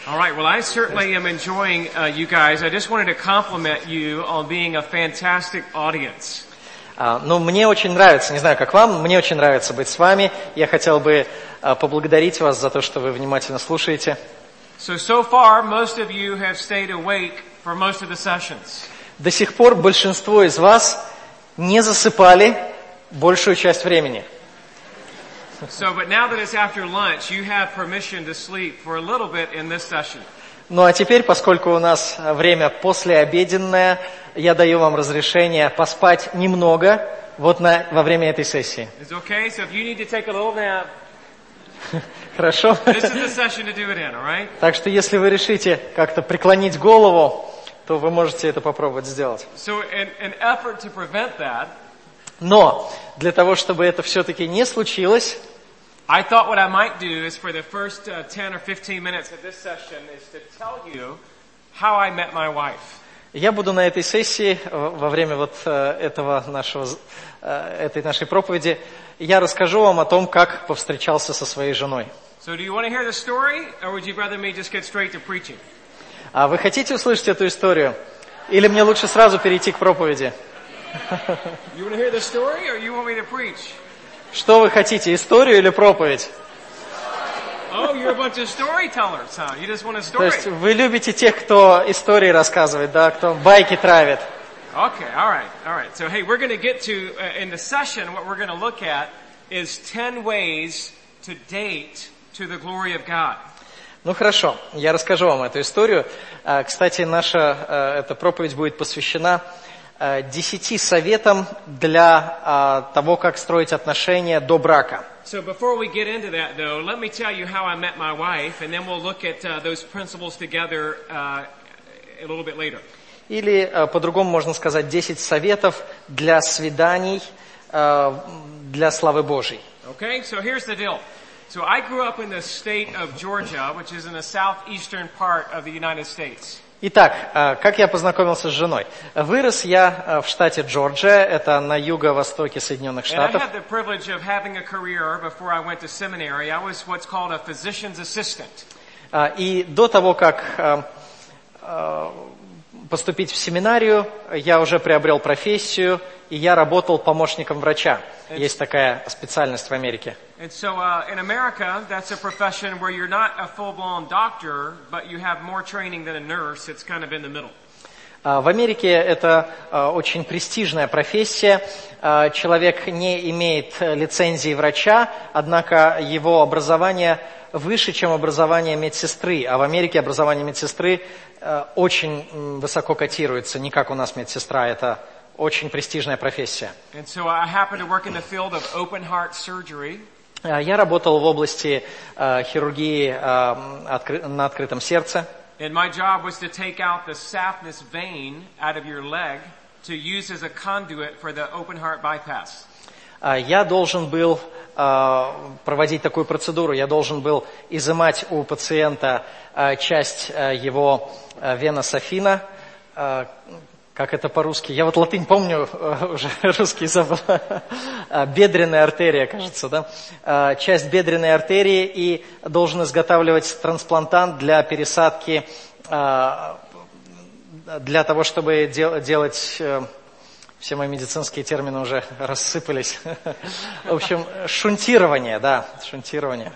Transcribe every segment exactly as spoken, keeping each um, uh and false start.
All right, well, I certainly am enjoying uh, you guys. I just wanted to compliment you on being a fantastic audience. Uh, ну, мне очень нравится, не знаю, как вам, мне очень нравится быть с вами. Я хотел бы uh, поблагодарить вас за то, что вы внимательно слушаете. So, so far, most of you have stayed awake for most of the sessions. До сих пор большинство из вас не засыпали большую часть времени. So, but now that it's after lunch, you have permission to sleep for a little bit in this session. Ну а теперь, поскольку у нас время послеобеденное, я даю вам разрешение поспать немного вот на, во время этой сессии. It's okay? So if you need to take a little nap, Хорошо? this is the session to do it in, all right? Так что если вы решите как-то преклонить голову, то вы можете это попробовать сделать. So in an effort to prevent that, Но для того, чтобы это все-таки не случилось, I thought what I might do is for the first uh, ten or fifteen minutes of this session is to tell you how I met my wife. я буду на этой сессии, во время вот этого нашего, этой нашей проповеди, я расскажу вам о том, как повстречался со своей женой. So do you want to hear the story, or would you rather me just get straight to preaching? А вы хотите услышать эту историю? Или мне лучше сразу перейти к проповеди? You want to hear the story, or you want me to preach? Что вы хотите, историю или проповедь? Oh, you're a bunch of storytellers, huh? You just want a То есть story. вы любите тех, кто истории рассказывает, да, кто байки травит. Okay, all right, all right. So, hey, we're going to get to, uh, in the session, what we're going to look at is ten ways to date to the glory of God. Ну хорошо, я расскажу вам эту историю. Кстати, наша эта проповедь будет посвящена десяти советам для того, как строить отношения до брака. So before we get into that, though, let me tell you how I met my wife, and then we'll look at uh, those principles together uh, a little bit later. Или по-другому можно сказать десять советов для свиданий для славы Божьей. Okay, so here's the deal. So I grew up in the state of Georgia, which is in the southeastern part of the United States. Итак, как я познакомился с женой? Вырос я в штате Джорджия, это на юго-востоке Соединенных Штатов. And I had the privilege of having a career before I went to seminary. I was what's called a physician's assistant. И до того, как поступить в семинарию, я уже приобрел профессию, и я работал помощником врача. Есть такая специальность в Америке. And so uh, in America, that's a profession where you're not a full-blown doctor, but you have more training than a nurse. It's kind of in the middle. В Америке это очень престижная профессия. Человек не имеет лицензии врача, однако его образование выше, чем образование медсестры. А в Америке образование медсестры очень высоко котируется, не как у нас медсестра, это очень престижная профессия. And so I happen to work in the field of open heart surgery. Я работал в области хирургии на открытом сердце. And my job was to take out the saphenous vein out of your leg to use as a conduit for the open heart bypass. Я должен был проводить такую процедуру. Я должен был изымать у пациента часть его вена сафина. Как это по-русски? Я вот латынь помню, уже русский забыл. Бедренная артерия, кажется, да? Часть бедренной артерии, и должен изготавливать трансплантант для пересадки, для того, чтобы делать... Все мои медицинские термины уже рассыпались. В общем, шунтирование, да, шунтирование.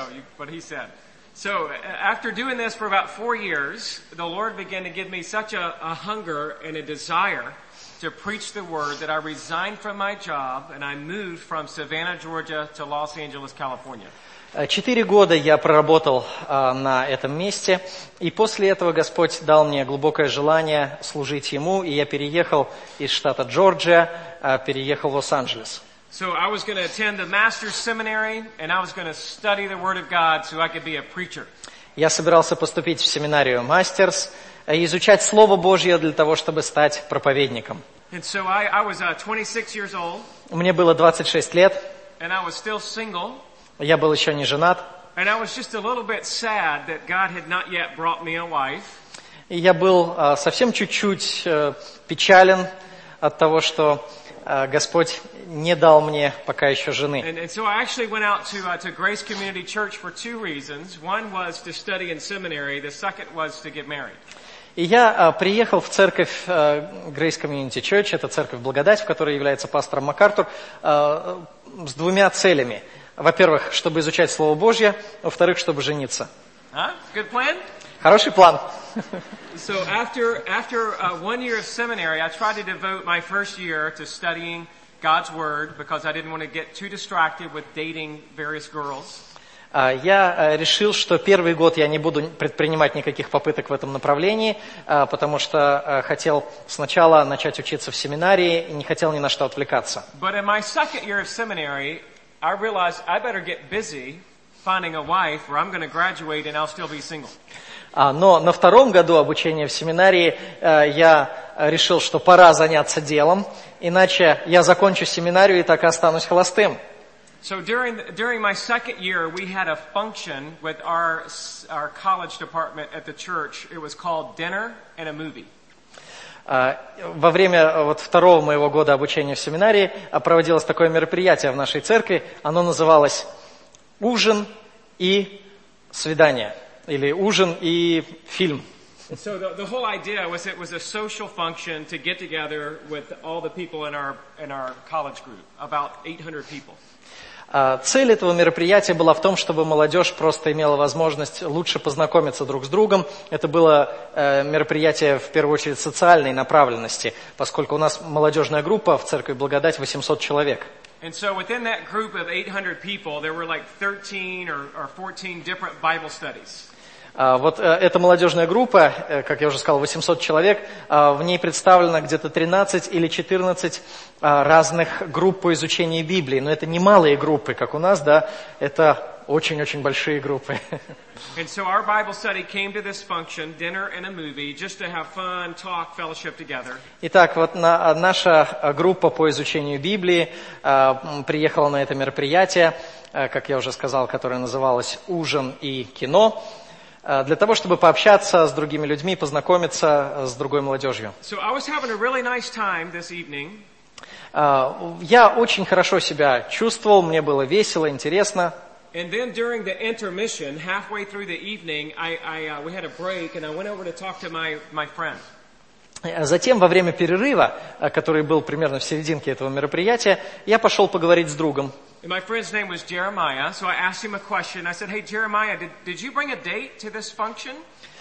So after doing this for about four years, the Lord began to give me such a, a hunger and a desire to preach the word that I resigned from my job and I moved from Savannah, Georgia to Los Angeles, California. Четыре года я проработал а, на этом месте, и после этого Господь дал мне глубокое желание служить Ему, и я переехал из штата Джорджия, а, переехал в Лос-Анджелес. So I was going to attend the master's seminary, and I was going to study the Word of God so I could be a preacher. Я собирался поступить в семинарию мастерс и изучать Слово Божье для того, чтобы стать проповедником. And so I, I was uh, twenty-six years old. Мне было двадцать шесть лет. And I was still single. Я был еще не женат. And I was just a little bit sad that God had not yet brought me a wife. И я был uh, совсем чуть-чуть uh, печален от того, что э, Господь не дал мне пока еще жены. And, and so I actually went out to, uh, to Grace Community Church for two reasons. One was to study in seminary. The second was to get married. И я э, приехал в церковь э, Grace Community Church, это церковь Благодать, в которой является пастором МакАртур, э, с двумя целями. Во-первых, чтобы изучать Слово Божье, во-вторых, чтобы жениться. Huh? Good plan? Хороший план. So after after uh, one year of seminary, I tried to devote my first year to studying God's Word because I didn't want to get too distracted with dating various girls. Я решил, что первый год я не буду предпринимать никаких попыток в этом направлении, потому что хотел сначала начать учиться в семинарии и не хотел ни на что отвлекаться. But in my second year of seminary, I realized I better get busy finding a wife, or I'm going to graduate and I'll still be single. Но на втором году обучения в семинарии я решил, что пора заняться делом, иначе я закончу семинарию и так и останусь холостым. So during during my second year, we had a function with our our college department at the church. It was called Dinner and a Movie. Во время вот второго моего года обучения в семинарии проводилось такое мероприятие в нашей церкви. Оно называлось «Ужин и свидание» или «Ужин и фильм». So the, the whole idea was it was a social function to get together with all the people in our in our college group, about eight hundred people. Цель этого мероприятия была в том, чтобы молодежь просто имела возможность лучше познакомиться друг с другом. Это было мероприятие в первую очередь социальной направленности, поскольку у нас молодежная группа в церкви Благодать восемьсот человек. And so within that group of eight hundred people, there were like thirteen or, or fourteen different Bible studies. Вот эта молодежная группа, как я уже сказал, восемьсот человек, в ней представлено где-то тринадцать или четырнадцать разных групп по изучению Библии. Но это не малые группы, как у нас, да, это очень-очень большие группы. And so our Bible study came to this function, dinner and a movie, just to have fun, talk, fellowship together. Итак, вот на, наша группа по изучению Библии э, приехала на это мероприятие, э, как я уже сказал, которое называлось «Ужин и кино», для того, чтобы пообщаться с другими людьми, познакомиться с другой молодежью. So I was having a really nice time this evening. Я очень хорошо себя чувствовал, мне было весело, интересно. And then during the intermission, halfway through the evening, I, I, uh, we had a break, and I went over to talk to my, my friend. Затем, во время перерыва, который был примерно в серединке этого мероприятия, я пошел поговорить с другом. And my friend's name was Jeremiah, so I asked him a question. I said, hey, Jeremiah, did, did you bring a date to this function?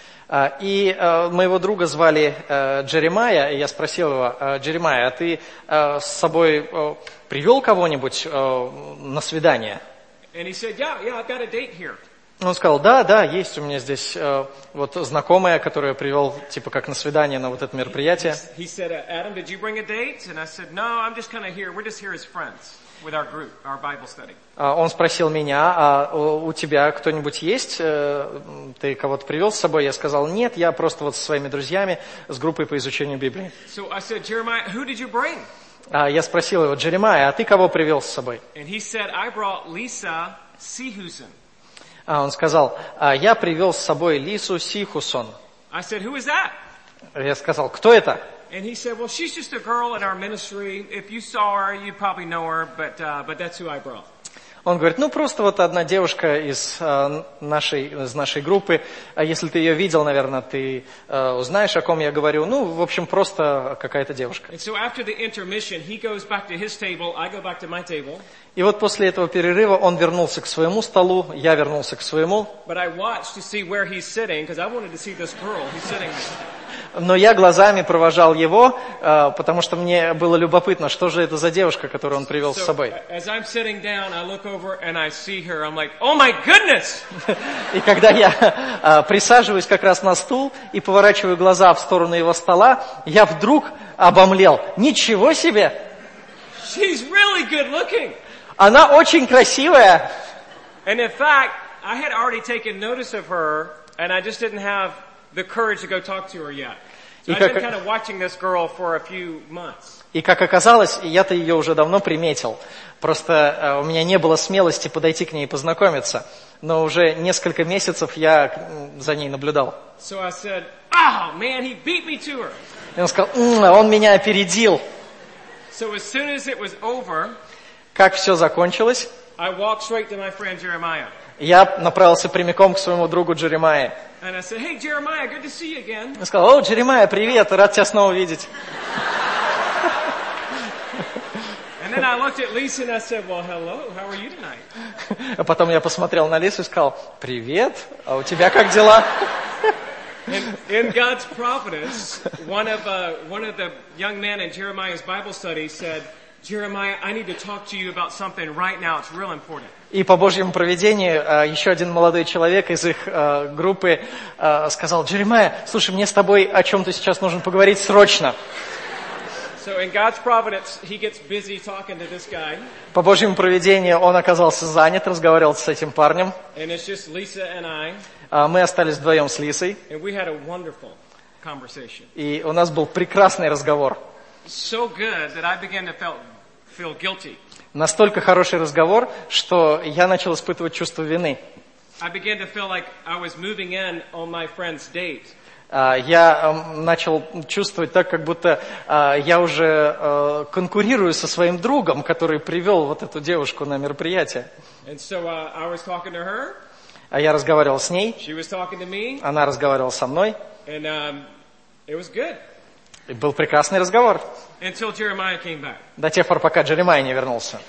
И моего друга звали Джеремайя, и я спросил его: Джеремайя, а ты с собой привел кого-нибудь на свидание? And he said, yeah, yeah, I've got a date here. Он сказал: да, да, есть у меня здесь э, вот знакомая, которую я привел типа как на свидание на вот это мероприятие. He said, Adam, did you bring a date? And I said, no, I'm just kind of here. We're just here as friends with our group, our Bible study. Он спросил меня: а у тебя кто-нибудь есть? Ты кого-то привел с собой? Я сказал: нет, я просто вот со своими друзьями с группой по изучению Библии. So I said, Jeremiah, who did you bring? Я спросил его: Джеремайя, а ты кого привел с собой? And he said, I brought Lisa Sehusen. А он сказал: я привел с собой Лису Сихусон. I said, who is that? Я сказал: кто это? And he said, well, she's just a girl in our ministry. If you saw her, you probably know her, but uh, but that's who I brought. Он говорит: ну просто вот одна девушка из э, нашей из нашей группы. А если ты ее видел, наверное, ты э, узнаешь, о ком я говорю. Ну, в общем, просто какая-то девушка. And so after the intermission, he goes back to his table, I go back to my table. И вот после этого перерыва он вернулся к своему столу, я вернулся к своему. But I watched to see where he's sitting, because I wanted to see this girl who's sitting there. Но я глазами провожал его, потому что мне было любопытно, что же это за девушка, которую он привел с собой. И когда я присаживаюсь как раз на стул и поворачиваю глаза в сторону его стола, я вдруг обомлел. Ничего себе! She's really good looking. Она очень красивая. And in fact, I had already taken notice of her, and I just didn't have the courage to go talk to her yet. So I've been kind of watching this girl for a few months. И как оказалось, я-то ее уже давно приметил. Просто у меня не было смелости подойти к ней и познакомиться. Но уже несколько месяцев я за ней наблюдал. So I said, oh man, he beat me to her. И он сказал: он меня опередил. So as soon as it was over, Как все закончилось, I walked straight to my friend Jeremiah. я направился прямиком к своему другу Джеремае. And I said, hey, Jeremiah, good to see you again. Я сказал: о, Джеремая, привет, рад тебя снова видеть. And then I looked at Lisa and I said, well, hello, how are you tonight? А потом я посмотрел на Лису и сказал: привет, а у тебя как дела? In, in God's providence, one of, uh, one of the young men in Jeremiah's Bible study said, Jeremiah, I need to talk to you about something right now. It's real important. И по Божьему провидению еще один молодой человек из их группы сказал: Джеремая, слушай, мне с тобой о чем-то сейчас нужно поговорить срочно. So in God's providence, he gets busy talking to this guy. По Божьему провидению он оказался занят, разговаривал с этим парнем. And it's just Lisa and I. Мы остались вдвоем с Лисой. And we had a wonderful conversation. И у нас был прекрасный разговор. So good that I began to feel, feel guilty. Настолько хороший разговор, что я начал испытывать чувство вины. I began to feel like I was moving in on my friend's date. Я начал чувствовать так, как будто я уже конкурирую со своим другом, который привел вот эту девушку на мероприятие. And so, uh, I was talking to her. А я разговаривал с ней. She was talking to me. Она разговаривала со мной. And um, it was good. И был прекрасный разговор. Until Jeremiah came back. До тех пор, пока Джеремай не вернулся.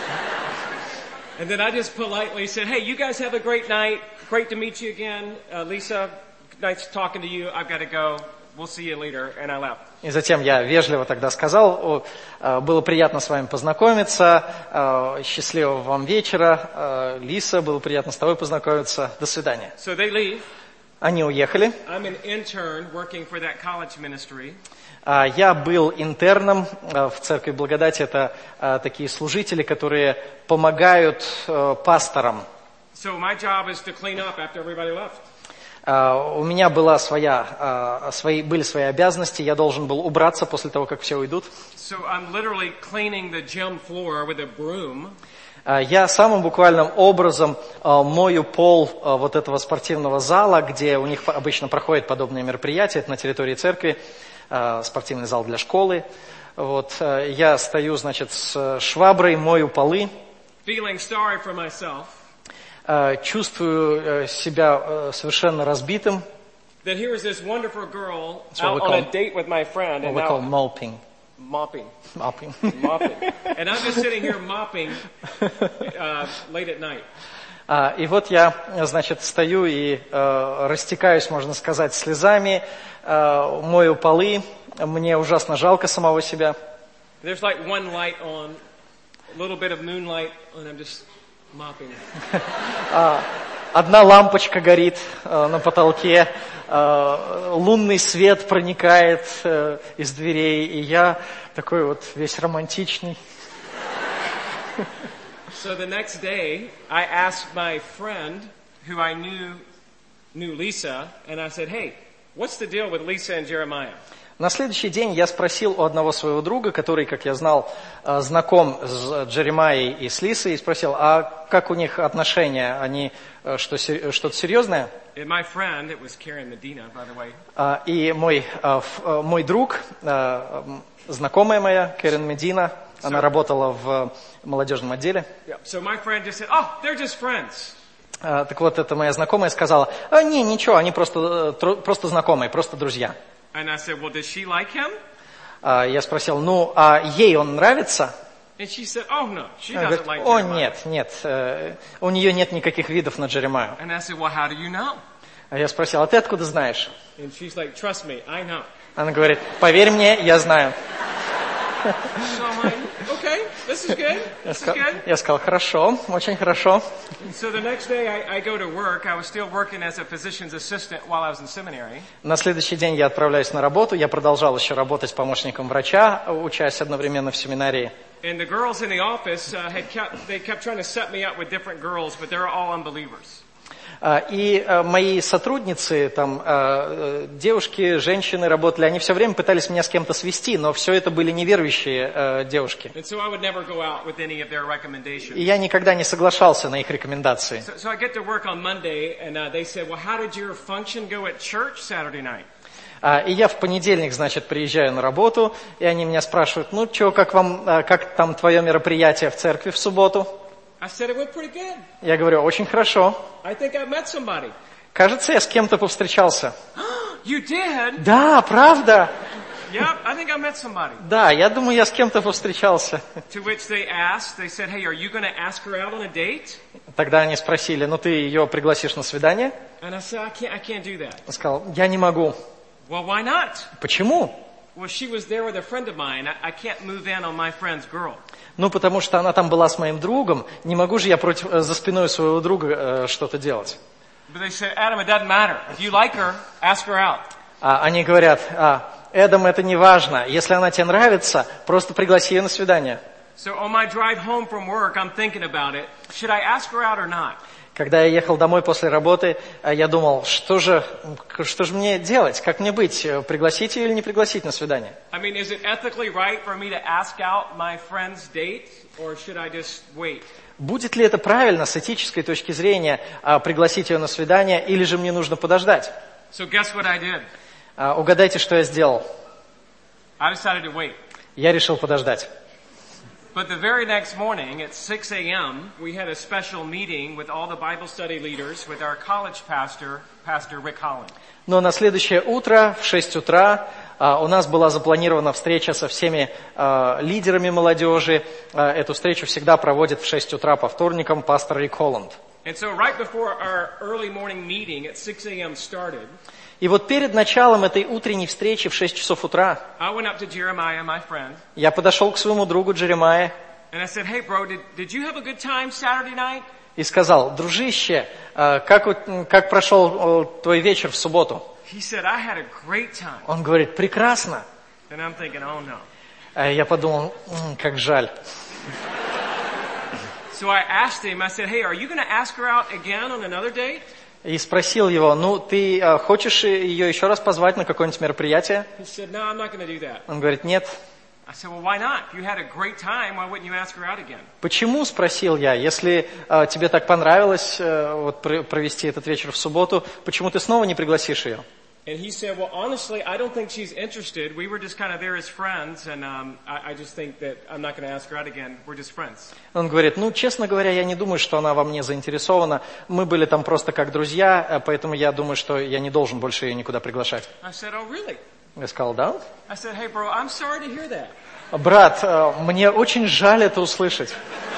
And then I just politely said, hey, you guys have a great night. Great to meet you again. Uh, Lisa, nice talking to you. I've got to go. We'll see you later. And I left. И затем я вежливо тогда сказал: было приятно с вами познакомиться, счастливого вам вечера. Лиса, было приятно с тобой познакомиться. До свидания. So they leave. Они уехали. I'm an intern working for that college ministry. Я был интерном в Церкви Благодати. Это такие служители, которые помогают пасторам. So my job is to clean up after everybody left. У меня была своя, свои, были свои обязанности. Я должен был убраться после того, как все уйдут. So I'm literally cleaning the gym floor with a broom. Я самым буквальным образом мою пол вот этого спортивного зала, где у них обычно проходят подобные мероприятия. Это на территории церкви, спортивный зал для школы. Вот. Я стою, значит, с шваброй, мою полы. Feeling sorry for myself. Чувствую себя совершенно разбитым. That here is this wonderful girl out on a date with my friend, and now mopping. Mopping. Mopping. Mopping. And I'm just sitting here mopping uh, late at night. И вот я, значит, стою и э, растекаюсь, можно сказать, слезами, э, мою полы. Мне ужасно жалко самого себя. There's like one light on, a little bit of moonlight, and I'm just mopping. Одна лампочка горит э, на потолке, э, лунный свет проникает э, из дверей, и я такой вот весь романтичный. So the next day, I asked my friend, who I knew knew Lisa, and I said, "Hey, what's the deal with Lisa and Jeremiah?" На следующий день я спросил у одного своего друга, который, как я знал, знаком с Джеремайей и с Лисой, и спросил: а как у них отношения? Они что, что-то серьезное? И мой, мой друг, знакомая моя, Кэрен Медина, она работала в молодежном отделе. So my friend just said, "Oh, they're just friends." Так вот, эта моя знакомая сказала: а, не, ничего, они просто, просто знакомые, просто друзья. And I said, well, does she like him? Я спросил: ну, а ей он нравится? And she said, oh, no, she Она doesn't говорит: like о, Jeremiah. нет, нет, у нее нет никаких видов на Джеремаю. And I said, well, how do you know? А я спросил: а ты откуда знаешь? And she's like, trust me, I know. Она говорит: поверь мне, я знаю. So I'm like, okay, this is good. Я This is сказал, good. я сказал: хорошо, очень хорошо. And so the next day I, I go to work. I was still working as a physician's assistant while I was in seminary. На следующий день я отправляюсь на работу. Я продолжал еще работать помощником врача, учась одновременно в семинарии. And the girls in the office uh, had kept, they kept trying to set me up with different girls, but they were all unbelievers. И мои сотрудницы, там, девушки, женщины работали, они все время пытались меня с кем-то свести, но все это были неверующие девушки. И я никогда не соглашался на их рекомендации. И я в понедельник, значит, приезжаю на работу, и они меня спрашивают, ну что, как вам, как там твое мероприятие в церкви в субботу? I said it went pretty good. Я говорю, очень хорошо. I think I met somebody. Кажется, я с кем-то повстречался. You did? Да, правда. Yeah, I think I met somebody. Да, я думаю, я с кем-то повстречался. To which they asked, they said, hey, are you going to ask her out on a date? Тогда они спросили, ну ты ее пригласишь на свидание? And I said, I can't, I can't do that. Он сказал, я не могу. Well, why not? Почему? Well, she was there with a friend of mine. I, I can't move in on my friend's girl. Ну, потому что она там была с моим другом, не могу же я против, за спиной своего друга э, что-то делать. But they said, Adam, it doesn't matter. If you like her, ask her out. А они говорят, а, Эдам, это не важно. Если она тебе нравится, просто пригласи ее на свидание. So on my drive home from work, I'm thinking about it. Should I ask her out or not? Когда я ехал домой после работы, я думал, что же, что же мне делать, как мне быть, пригласить ее или не пригласить на свидание? I mean, is it ethically right for me to ask out my friend's date, or should I just wait? Будет ли это правильно с этической точки зрения пригласить ее на свидание, или же мне нужно подождать? So guess what I did? Угадайте, что я сделал. I decided to wait. Я решил подождать. But the very next morning at six a.m., we had a special meeting with all the Bible study leaders with our college pastor, Pastor Rick Holland. Но на следующее утро в шесть утра uh, у нас была запланирована встреча со всеми uh, лидерами молодежи. Uh, эту встречу всегда проводит в шесть утра по вторникам пастор Рик Холланд. And so right before our early morning meeting at six a.m. started, и вот перед началом этой утренней встречи в шесть часов утра I went up to Jeremiah, my friend, я подошел к своему другу Джеремае and I said, hey, bro, did, did you have a good time Saturday night? И сказал, дружище, как, как прошел твой вечер в субботу? He said, I had a great time. Он говорит, прекрасно. And I'm thinking, oh no. Я подумал, как жаль. So I asked him, I said, hey, are you going to ask her out again on another date? И спросил его, ну, ты uh, хочешь ее еще раз позвать на какое-нибудь мероприятие? He said, no, I'm not going to do that. Он говорит, нет. I said, well, why not? If you had a great time, why wouldn't you ask her out again? Почему, спросил я, если uh, тебе так понравилось uh, вот, провести этот вечер в субботу, почему ты снова не пригласишь ее? And he said, well, honestly, I don't think she's interested. We were just kind of there as friends, and um, I, I just think that I'm not going to ask her out again. We're just friends. Он говорит, ну, честно говоря, я не думаю, что она во мне заинтересована. Мы были там просто как друзья, поэтому я думаю, что я не должен больше ее никуда приглашать. I said, oh, really? Я сказал, да? I said, hey, bro, I'm sorry to hear that. Брат, мне очень жаль это услышать.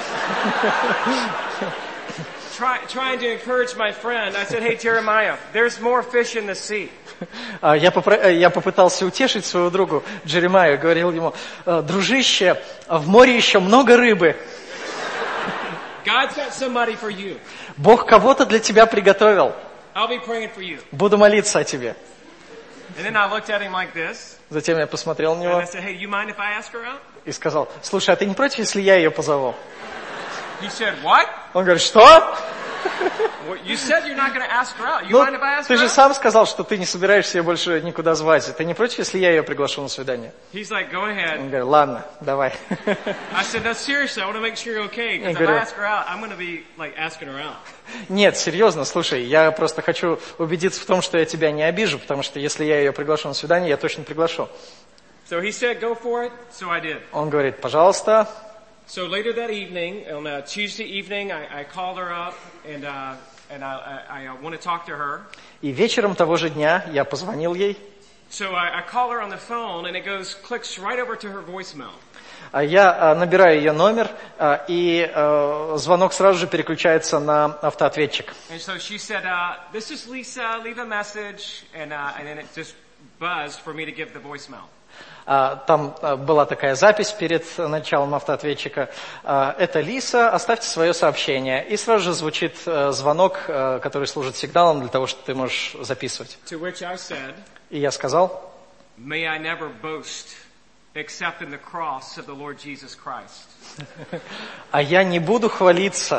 Try, trying to encourage my friend, I said, hey, Jeremiah, there's more fish in the sea. Я, попро... я попытался утешить своего друга Джеремаю, говорил ему, дружище, в море еще много рыбы. God's got somebody for you. Бог кого-то для тебя приготовил. I'll be praying for you. Буду молиться о тебе. And then I looked at him like this. Затем я посмотрел на него and I said, hey, you mind if I ask her out? И сказал, слушай, а ты не против, если я ее позову? He said, what? Он говорит, что? You said you're not going to ask her out. You Ну, mind if I ask ты her же out? сам сказал, что ты не собираешься ее больше никуда звать. Ты не против, если я ее приглашу на свидание? He's like, go ahead. Он говорит, ладно, давай. I said, no, seriously, I want to make sure you're okay. Because if говорю, I ask her out, I'm going to be like asking her out. Нет, серьезно, слушай, я просто хочу убедиться в том, что я тебя не обижу, потому что если я ее приглашу на свидание, я точно приглашу. So he said, go for it. So I did. Он говорит, пожалуйста. So later that evening, on a Tuesday evening, I, I called her up and, uh, and I, I, I want to talk to her. И вечером того же дня я позвонил ей. So I, I call her on the phone and it goes, clicks right over to her voicemail. Я набираю ее номер, и звонок сразу же переключается на автоответчик. And so she said, uh, this is Lisa, leave a message, and, uh, and then it just buzzed for me to give the voicemail. Там была такая запись перед началом автоответчика. Это Лиса, оставьте свое сообщение. И сразу же звучит звонок, который служит сигналом для того, чтобы ты можешь записывать. To which I said, и я сказал, may I never boast except in the cross of the Lord Jesus Christ. А я не буду хвалиться,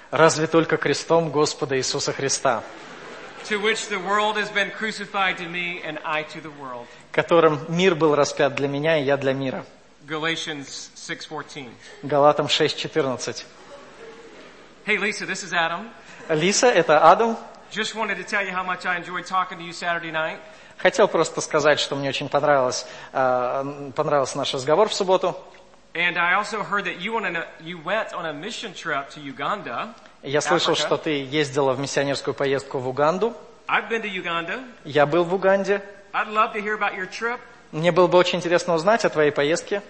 Разве только крестом Господа Иисуса Христа, to which the world has been crucified to me and I to the world. которым мир был распят для меня, и я для мира. Galatians six fourteen. Галатам шесть четырнадцать. Hey Lisa, this is Adam. Лиса, это Адам. Just wanted to tell you how much I enjoyed talking to you Saturday night. Хотел просто сказать, что мне очень понравилось, э, понравился наш разговор в субботу. And I also heard that you, on a, you went on a mission trip to Uganda. Я слышал, Africa. что ты ездила в миссионерскую поездку в Уганду. I've been to Uganda. Я был в Уганде. I'd love to hear about your trip. Мне было бы очень интересно узнать о твоей поездке.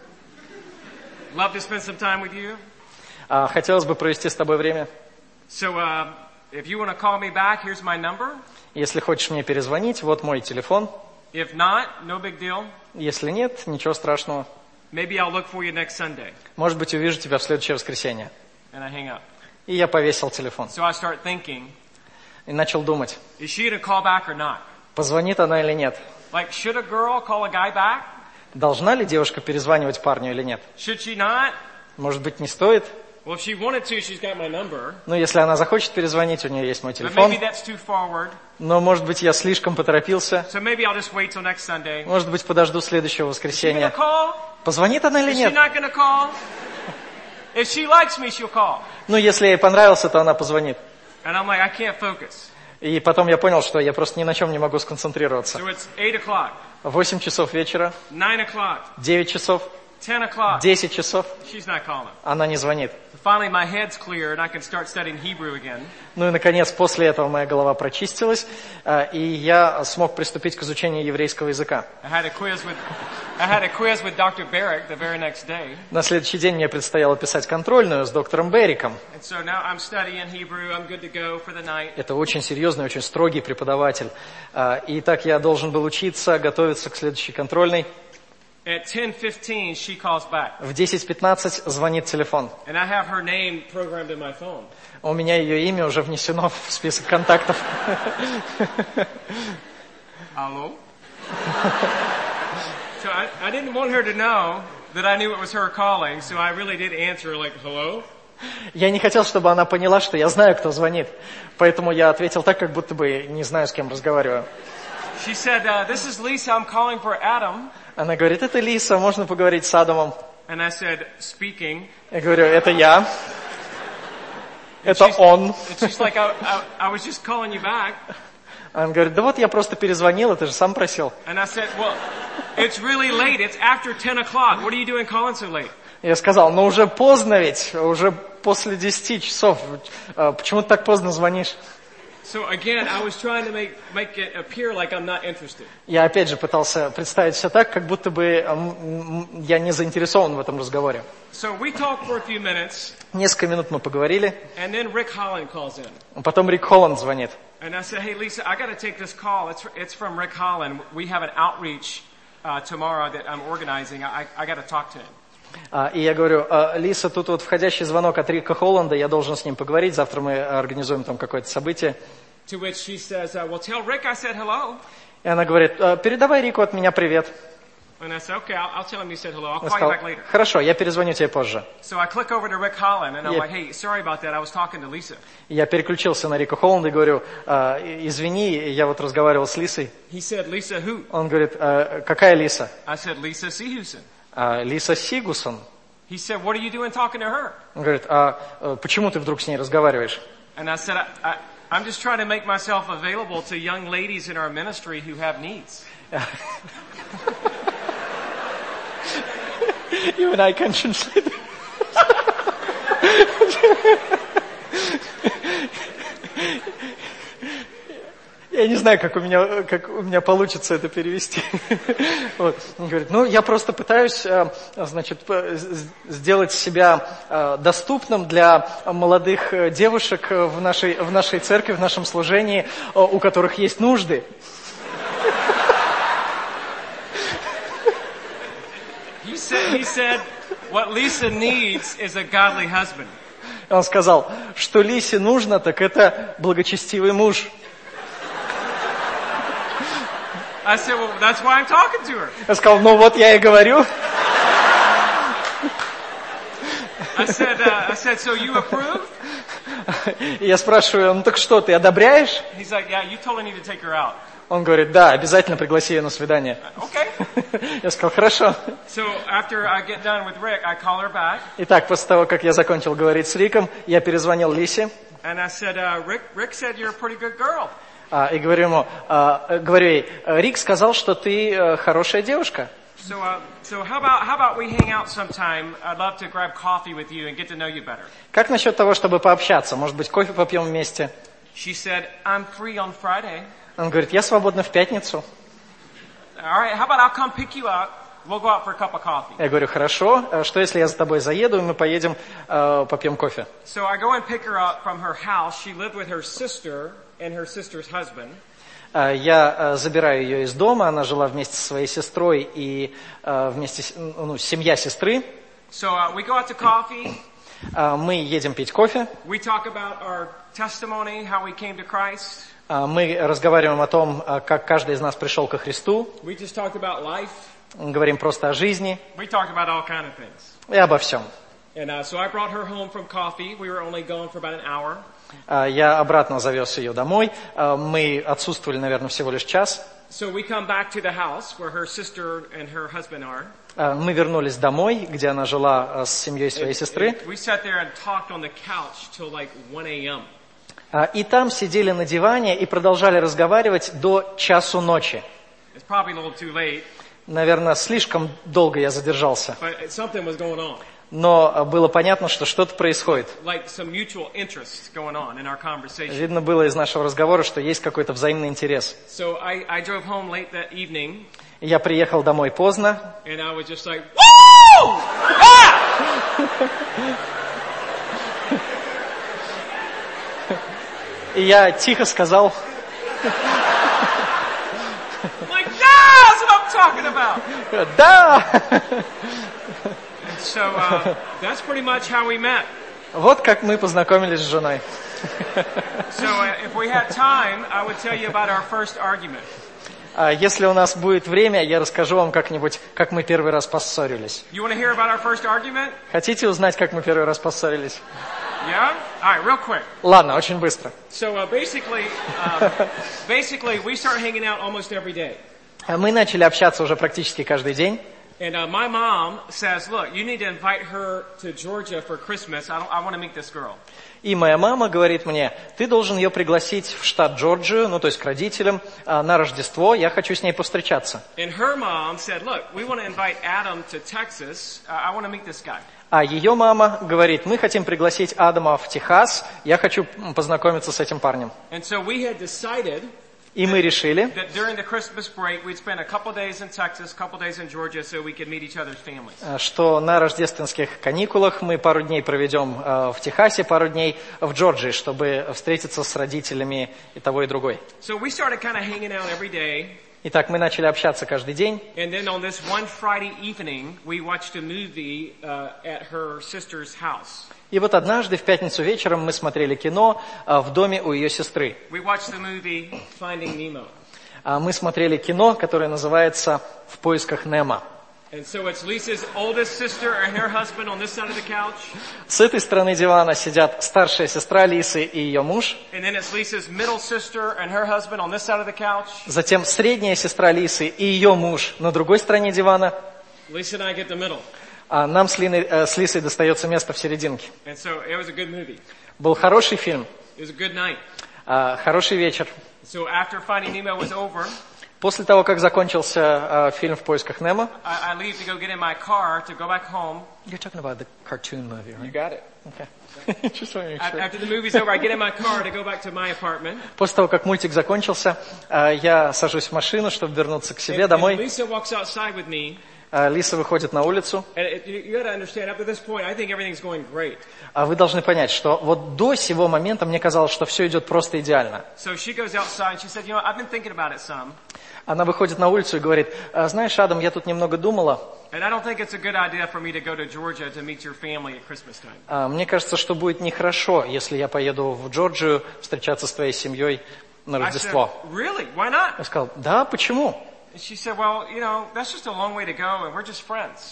Love to spend some time with you. А, хотелось бы провести с тобой время. So uh, if you want to call me back, here's my number. Если хочешь мне перезвонить, вот мой телефон. If not, no big deal. Если нет, ничего страшного. Maybe I'll look for you next Sunday. Может быть, увижу тебя в следующее воскресенье. And I hang up. И я повесил телефон. So I start thinking, И начал думать, is she going to call back or not? позвонит она или нет. Like, should a girl call a guy back? Должна ли девушка перезванивать парню или нет? Should she not? Может быть, не стоит? Well, if she wanted to, she's got my number. Ну, если она захочет перезвонить, у нее есть мой But телефон. maybe that's too forward. Но, может быть, я слишком поторопился. So maybe I'll just wait till next Sunday. Может быть, подожду следующего Is she воскресенья. gonna call? Позвонит она или Is she нет? not gonna call? If she likes me, she'll call. Ну, если ей понравился, то она позвонит. And I'm like, I can't focus. И потом я понял, что я просто ни на чем не могу сконцентрироваться. So it's eight o'clock, Восемь часов вечера, nine o'clock, девять часов, ten o'clock. десять часов, She's not calling. она не звонит. Finally, my head's clear and I can start studying Hebrew again. Ну и, наконец, после этого моя голова прочистилась, э, и я смог приступить к изучению еврейского языка. I had a quiz with, I had a quiz with Doctor Barrick the very next day. На следующий день мне предстояло писать контрольную с доктором Берриком. And so now I'm studying Hebrew. I'm good to go for the night. Это очень серьезный, очень строгий преподаватель. Э, И так я должен был учиться, готовиться к следующей контрольной. At ten fifteen, she calls back. В десять пятнадцать звонит телефон. And I have her name programmed in my phone. У меня ее имя уже внесено в список контактов. Hello? So I, I didn't want her to know that I knew it was her calling, so I really did answer like, hello? Я не хотел, чтобы она поняла, что я знаю, кто звонит. Поэтому я ответил так, как будто бы не знаю, с кем разговариваю. She said, uh, this is Lisa, I'm calling for Adam. Она говорит, это Лиса, можно поговорить с Адамом? And I said, speaking. Я говорю, это я. And Это she's- он. And she's like, I, I, I was just calling you back. Он говорит, да вот я просто перезвонила, ты же сам просил. And I said, well, it's really late. It's after ten o'clock. What are you doing calling so late? Я сказал, ну уже поздно ведь, уже после десяти часов. А почему ты так поздно звонишь? So again, I was trying to make, make it appear like I'm not interested. Я опять же пытался представить все так, как будто бы м, м, я не заинтересован в этом разговоре. So we talked for a few minutes, Несколько минут мы поговорили, and then Rick Holland calls in. потом Рик Холланд звонит. And I said, hey, Lisa, I got to take this call. It's, it's from Rick Holland. We have an outreach uh, tomorrow that I'm organizing. I, I got to talk to him. А, И я говорю, «А, Лиса, тут вот входящий звонок от Рика Холланда, я должен с ним поговорить, завтра мы организуем там какое-то событие. To which she says, uh, well, tell Rick I said hello. И она говорит, «А, передавай Рику от меня привет. And I said, okay, I'll, I'll tell him you said hello. I'll Я call you сказал, back later. хорошо, я перезвоню тебе позже. So I click over to Rick Holland, and I'm Yeah. like, hey, sorry about that. I was talking to Lisa. Я переключился на Рика Холланда и говорю, «А, извини, я вот разговаривал с Лисой». He said, Lisa who? Он говорит, «А, какая Лиса? I said, Lisa Sehuson. «А, Лиса Сигусон». He said, what are you doing talking to her? Он говорит, а э, почему ты вдруг с ней разговариваешь? And I said, I, I, I'm just trying to make myself available to young ladies in our ministry who have needs. Even I can translate. Я не знаю, как у меня, как у меня получится это перевести. Вот. Он говорит, ну, я просто пытаюсь, э, значит, п- с- сделать себя э, доступным для молодых э, девушек э, в нашей, в нашей церкви, в нашем служении, э, у которых есть нужды. He said, he said, what Lisa needs is a godly husband. Он сказал, что Лисе нужно, так это благочестивый муж. I said, well, that's why I'm talking to her. Я сказал, ну вот я и говорю. I said, uh, I said, so you approve? И я спрашиваю, ну так что, ты одобряешь? He's like, yeah, you totally need to take her out. Он говорит, да, обязательно пригласи ее на свидание. Okay. Я сказал, хорошо. So after I get done with Rick, I call her back. Итак, после того, как я закончил говорить с Риком, я перезвонил Лисе. And I said, uh, Rick, Rick said you're a pretty good girl. А, и говорю ему, а, говорю ей, Рик сказал, что ты а, хорошая девушка. So, uh, so how about how about we hang out sometime? I'd love to grab coffee with you and get to know you better. Как насчет того, чтобы пообщаться? Может быть, кофе попьем вместе? She said, I'm free on Friday. Он говорит, я свободна в пятницу. All right, how about I'll come pick you up? We'll go out for a cup of coffee. Я говорю, хорошо, что если я за тобой заеду, и мы поедем, э, попьем кофе? So I go and pick her up from her house. She lived with her sister and her sister's husband. Я э, забираю ее из дома, она жила вместе со своей сестрой и э, вместе, с, ну, семья сестры. So uh, we go out to coffee. Э, мы едем пить кофе. We talk about our testimony, how we came to Christ. Э, мы разговариваем о том, как каждый из нас пришел ко Христу. We just talked about life. Говорим просто о жизни. We talked about all kind of things. И обо всем. And uh, so I brought her home from coffee. We were only gone for about an hour. Я обратно завез ее домой. Мы отсутствовали, наверное, всего лишь час. So we come back to the house where her sister and her husband are. Мы вернулись домой, где она жила с семьей своей сестры. We sat there and talked on the couch till like one a.m. И там сидели на диване и продолжали разговаривать до часу ночи. It's probably a little too late. Наверное, слишком долго я задержался. But something was going on. Но было понятно, что что-то происходит. Like some mutual interest going on in our conversation. Видно было из нашего разговора, что есть какой-то взаимный интерес. So I, I drove home late that evening. Я приехал домой поздно. And I was just like, woo! И я тихо сказал, like, that's what I'm talking about. Да! So uh, that's pretty much how we met. Вот как мы познакомились с женой. So uh, if we had time, I would tell you about our first argument. Если у нас будет время, я расскажу вам как-нибудь, как мы первый раз поссорились. You want to hear about our first argument? Хотите узнать, как мы первый раз поссорились? Yeah? All right, real quick. Ладно, очень быстро. So uh, basically, um, basically, we start hanging out almost every day. Мы начали общаться уже практически каждый день. And uh, my mom says, look, you need to invite her to Georgia for Christmas. I, don't, I want to meet this girl. И моя мама говорит мне, ты должен ее пригласить в штат Джорджию, ну то есть к родителям, на Рождество, я хочу с ней повстречаться. And her mom said, look, we want to invite Adam to Texas. Uh, I want to meet this guy. А ее мама говорит, мы хотим пригласить Адама в Техас, я хочу познакомиться с этим парнем. And so we had decided И мы решили, that during the Christmas break, we'd spend a couple days in Texas, a couple days in Georgia, so we could meet each other's families. что на рождественских каникулах мы пару дней проведем в Техасе, пару дней в Джорджии, чтобы встретиться с родителями и того, и другой. So we started kind of hanging out every day. Итак, мы начали общаться каждый день. And then on this one Friday evening, we watched a movie uh, at her sister's house. И вот однажды в пятницу вечером мы смотрели кино в доме у ее сестры. We watched the movie Finding Nemo. Мы смотрели кино, которое называется «В поисках Немо». And so it's Lisa's oldest sister and her husband on this side of the couch. С этой стороны дивана сидят старшая сестра Лисы и ее муж. And then it's Lisa's middle sister and her husband on this side of the couch. Затем средняя сестра Лисы и ее муж на другой стороне дивана. Lisa and I get the middle. А нам с, Линой, э, с Лисой достается место в серединке. And so it was a good movie. Был хороший фильм, It was a good night. э, хороший вечер. So after Finding Nemo was over, После того, как закончился э, фильм «В поисках Немо». I, I leave to go get in my car to go back home. You're talking about the cartoon movie, right? You got it. Okay. Just wanna make sure. After the movie's over, I get in my car to go back to my apartment. После того, как мультик закончился, э, я сажусь в машину, чтобы вернуться к себе And, and домой. Lisa walks outside with me. Э, Лиса выходит на улицу. And it, you, you got to understand, up to this point, I think everything's going great. А вы должны понять, что вот до сего момента мне казалось, что все идет просто идеально. So she goes outside and she said, you know, I've been thinking about it some. Она выходит на улицу и говорит, знаешь, Адам, я тут немного думала. And I don't think it's a good idea for me to go to Georgia to meet your family at Christmas time. Мне кажется, что будет нехорошо, если я поеду в Джорджию встречаться с твоей семьей на Рождество. I said, really? Why not? Я сказал, да, почему? And she said, well, you know, that's just a long way to go and we're just friends.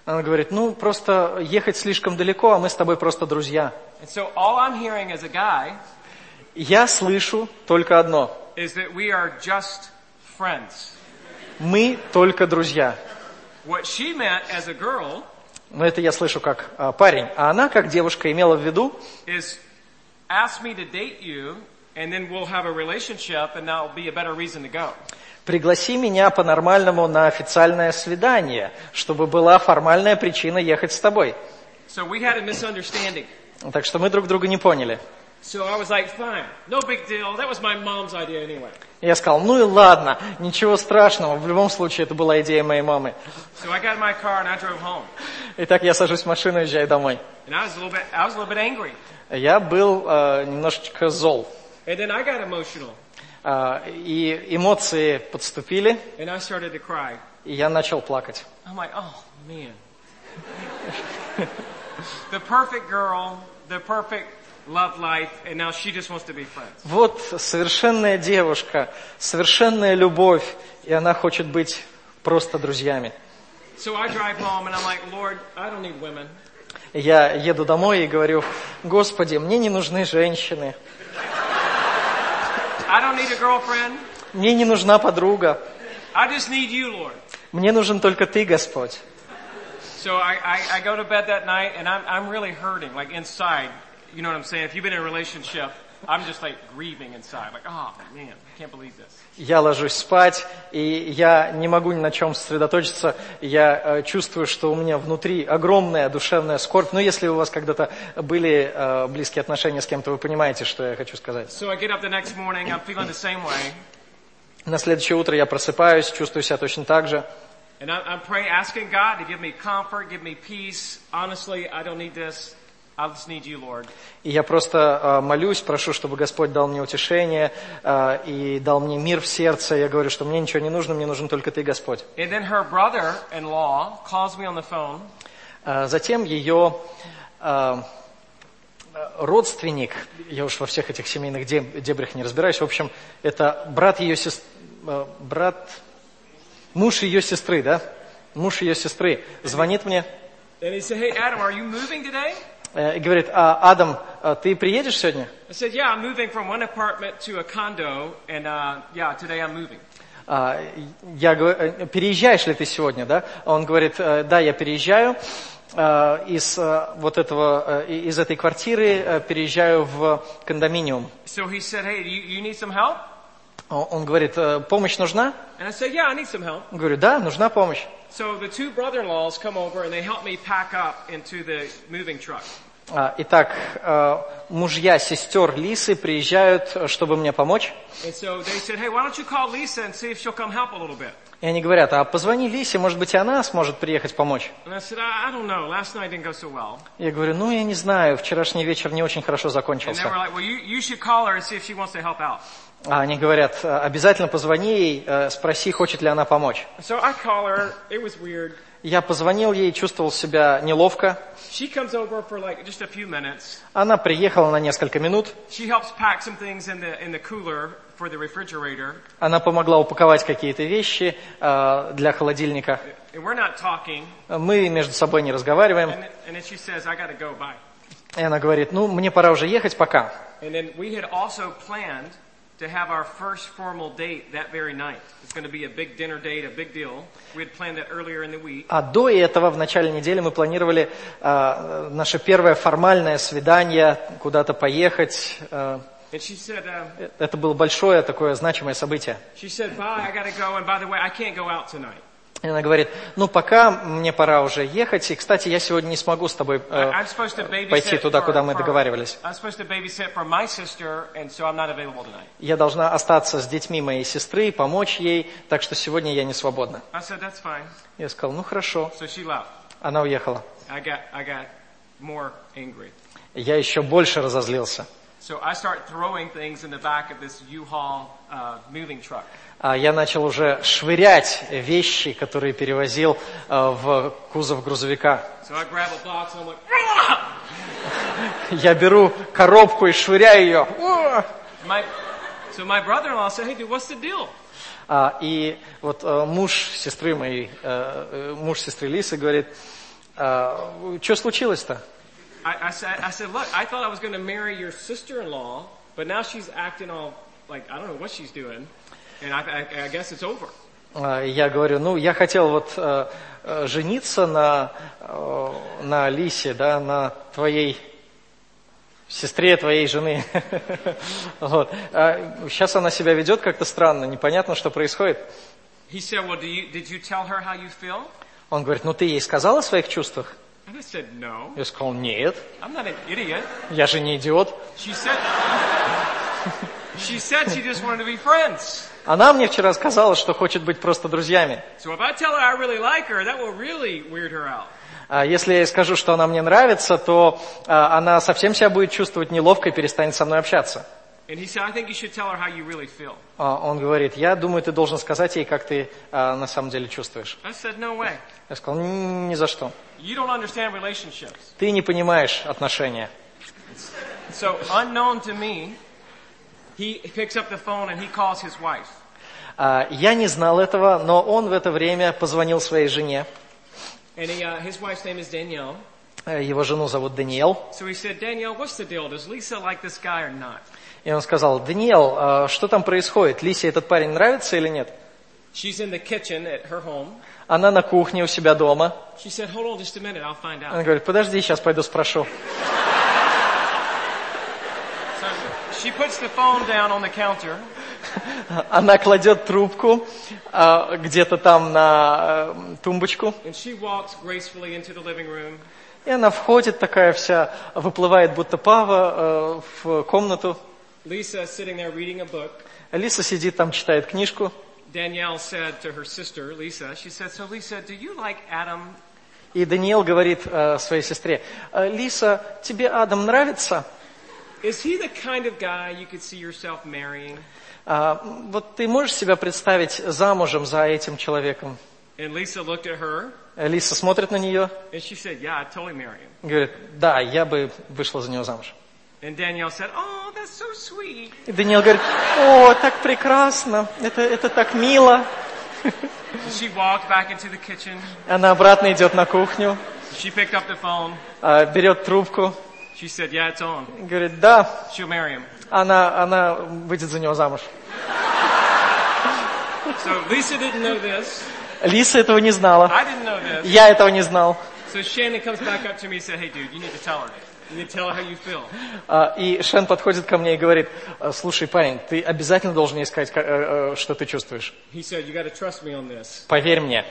Она говорит, ну, просто ехать слишком далеко, а мы с тобой просто друзья. And so all I'm hearing as a guy Я слышу только одно. is that we are just friends. Мы только друзья. What she meant as a girl Но это я слышу как а, парень. А она, как девушка, имела в виду, is ask me to date you, and then we'll have a relationship, and that'll be a better reason to go. пригласи меня по-нормальному на официальное свидание, чтобы была формальная причина ехать с тобой. So we had a misunderstanding. Так что мы друг друга не поняли. So I was like, fine, no big deal. That was my mom's idea anyway. Я сказал, ну и ладно, ничего страшного, в любом случае это была идея моей мамы. So I got in my car and I drove home. Итак, я сажусь в машину и уезжаю домой. And I was a little bit, I was a little bit angry. Я был э, немножечко зол. And then I got emotional. Э, и эмоции подступили, And I started to cry. и я начал плакать. I'm like, oh man. The perfect girl, the perfect love life, and now she just wants to be friends. Вот совершенная девушка, совершенная любовь, и она хочет быть просто друзьями. So I drive home and I'm like, Lord, I don't need women. Я еду домой и говорю, Господи, мне не нужны женщины, I don't need a girlfriend. мне не нужна подруга, I just need you, Lord. мне нужен только Ты, Господь. So I, I, I go to bed that night and I'm, I'm really hurting, like inside. You know what I'm saying? If you've been in a relationship, I'm just like grieving inside. Like, oh man, I can't believe this. Я ложусь спать, и я не могу ни на чем сосредоточиться. Я э, чувствую, что у меня внутри огромная душевная скорбь. Но если у вас когда-то были э, близкие отношения с кем-то, вы понимаете, что я хочу сказать. So I get up the next morning, I'm feeling the same way. На следующее утро я просыпаюсь, чувствую себя точно так же. And I'm, I'm praying, asking God to give me comfort, give me peace. Honestly, I don't need this. I just need you, Lord. И я просто э, молюсь, прошу, чтобы Господь дал мне утешение э, и дал мне мир в сердце. Я говорю, что мне ничего не нужно, мне нужен только Ты, Господь. And then her brother-in-law calls me on the phone. Э, затем ее э, родственник, я уж во всех этих семейных дебрях не разбираюсь, в общем, это брат ее сестры, э, брат, муж ее сестры, да? Муж ее сестры звонит мне. And he said, hey, Adam, are you moving today? И говорит, а, Адам, ты приедешь сегодня? I said, yeah, I'm moving from one apartment to a condo, and uh, yeah, today I'm moving. А, я говорю, переезжаешь ли ты сегодня, да? Он говорит, да, я переезжаю из вот этого, из этой квартиры, переезжаю в кондоминиум. So he said, hey, you, you need some help? Он говорит, помощь нужна? And I said, yeah, I need some help. Я говорю, да, нужна помощь. So the two brother-in-laws come over and they help me pack up into the moving truck. Итак, мужья сестер Лисы приезжают, чтобы мне помочь. And so they said, hey, why don't you call Lisa and see if she'll come help a little bit? И они говорят, а позвони Лисе, может быть, и она сможет приехать помочь. And I said, I, I don't know. Last night didn't go so well. Я говорю, ну, я не знаю, вчерашний вечер не очень хорошо And they закончился. were like, well, you, you should call her and see if she wants to help out. А они говорят, обязательно позвони ей, спроси, хочет ли она помочь. So I call her. It was weird. Я позвонил ей, чувствовал себя неловко. She comes over for like just a few minutes. Она приехала на несколько минут. She helps pack some things in the in the cooler for the refrigerator. Она помогла упаковать какие-то вещи э, для холодильника. And we're not talking. Мы между собой не разговариваем. And, and then she says, I gotta go, bye. И она говорит, ну, мне пора уже ехать, пока. And then we had also planned to have our first formal date that very night. It's going to be a big dinner date, a big deal. We had planned that earlier in the week. А до этого, в начале недели, мы планировали э, наше первое формальное свидание, куда-то поехать. Э, And she said, uh, это было большое такое значимое событие. she said, bye, I gotta go. And by the way, I can't go out tonight. И она говорит, ну, пока мне пора уже ехать. И, кстати, я сегодня не смогу с тобой э, I'm supposed to babysit пойти туда, for- куда мы for- договаривались. I'm supposed to babysit for my sister, and so I'm not available tonight. Я должна остаться с детьми моей сестры, помочь ей, так что сегодня я не свободна. I said, that's fine. Я сказал, ну, хорошо. So she left. Она уехала. I got, I got more angry. Я еще больше разозлился. So I start throwing things in the back of this U-Haul uh, moving truck. А я начал уже швырять вещи, которые перевозил э, в кузов грузовика. So I grab a box and I'm like, "Ah!" Я беру коробку и швыряю ее. О! my, so my brother-in-law said, hey dude, what's the deal? А, и вот э, муж сестры моей, э, э, муж сестры Лисы говорит, Что случилось-то? I, I said, I said, look, I thought I was going to marry your sister-in-law, but now she's acting all like I don't know what she's doing, and I, I, I guess it's over. Я говорю, ну, я хотел вот э, э, жениться на, э, на Лисе, да, на твоей сестре твоей жены. Вот. А сейчас она себя ведет как-то странно, непонятно, что происходит. He said, well, do you, did you tell her how you feel? Он говорит, ну ты ей сказал о своих чувствах? I said, no. Я сказал, нет. I'm not an idiot. Я же не идиот. She said, she said she just wanted to be friends. Она мне вчера сказала, что хочет быть просто друзьями. So if I tell her I really like her, that will really weird her out. А если я ей скажу, что она мне нравится, то а, она совсем себя будет чувствовать неловко и перестанет со мной общаться. And he said, I think you should tell her how you really feel. А, он говорит, я думаю, ты должен сказать ей, как ты а, на самом деле чувствуешь. I said, no way. Я сказал, ни за что. You don't understand relationships. Ты не понимаешь отношения. So unknown to me, he picks up the phone and he calls his wife. А, я не знал этого, но он в это время позвонил своей жене. And he, uh, his wife's name is Danielle. Его жену зовут Даниэл. So he said, Danielle, what's the deal? Does Lisa like this guy or not? И он сказал, Даниэл, а что там происходит? Лисе этот парень нравится или нет? She's in the kitchen at her home. Она на кухне у себя дома. She said, hold on just a minute, I'll find out. Он говорит, подожди, сейчас пойду спрошу. So she puts the phone down on the counter. Она кладет трубку а, где-то там на а, тумбочку. And she walks gracefully into the living room. И она входит такая вся, выплывает будто пава а, в комнату. Lisa is sitting there reading a book. Лиса сидит там, читает книжку. Danielle said to her sister, Lisa, she said, so Lisa, do you like Adam? И Даниэл говорит а, своей сестре, Лиса, тебе Адам нравится? Is he the kind of guy you could see yourself marrying? А, вот ты можешь себя представить замужем за этим человеком? And Lisa looked at her. Лиса смотрит на нее. And she said, yeah, I'd totally marry him. Говорит, да, я бы вышла за него замуж. And Danielle said, oh, that's so sweet. И Даниэл говорит, о, так прекрасно, это, это так мило. She walked back into the kitchen. Она обратно идет на кухню. She picked up the phone. А, берет трубку. She said, yeah, it's on. Говорит, да. She'll marry him. Она, она выйдет за него замуж. So Lisa didn't know this. Лиса этого не знала. I didn't know this. Я этого не знал. So Shannon comes back up to me and said, hey, dude, you need to tell her. You need to tell her how you feel. А, и Шен подходит ко мне и говорит, слушай, парень, ты обязательно должен ей сказать, что ты чувствуешь. He said, you got to trust me on this. Поверь мне.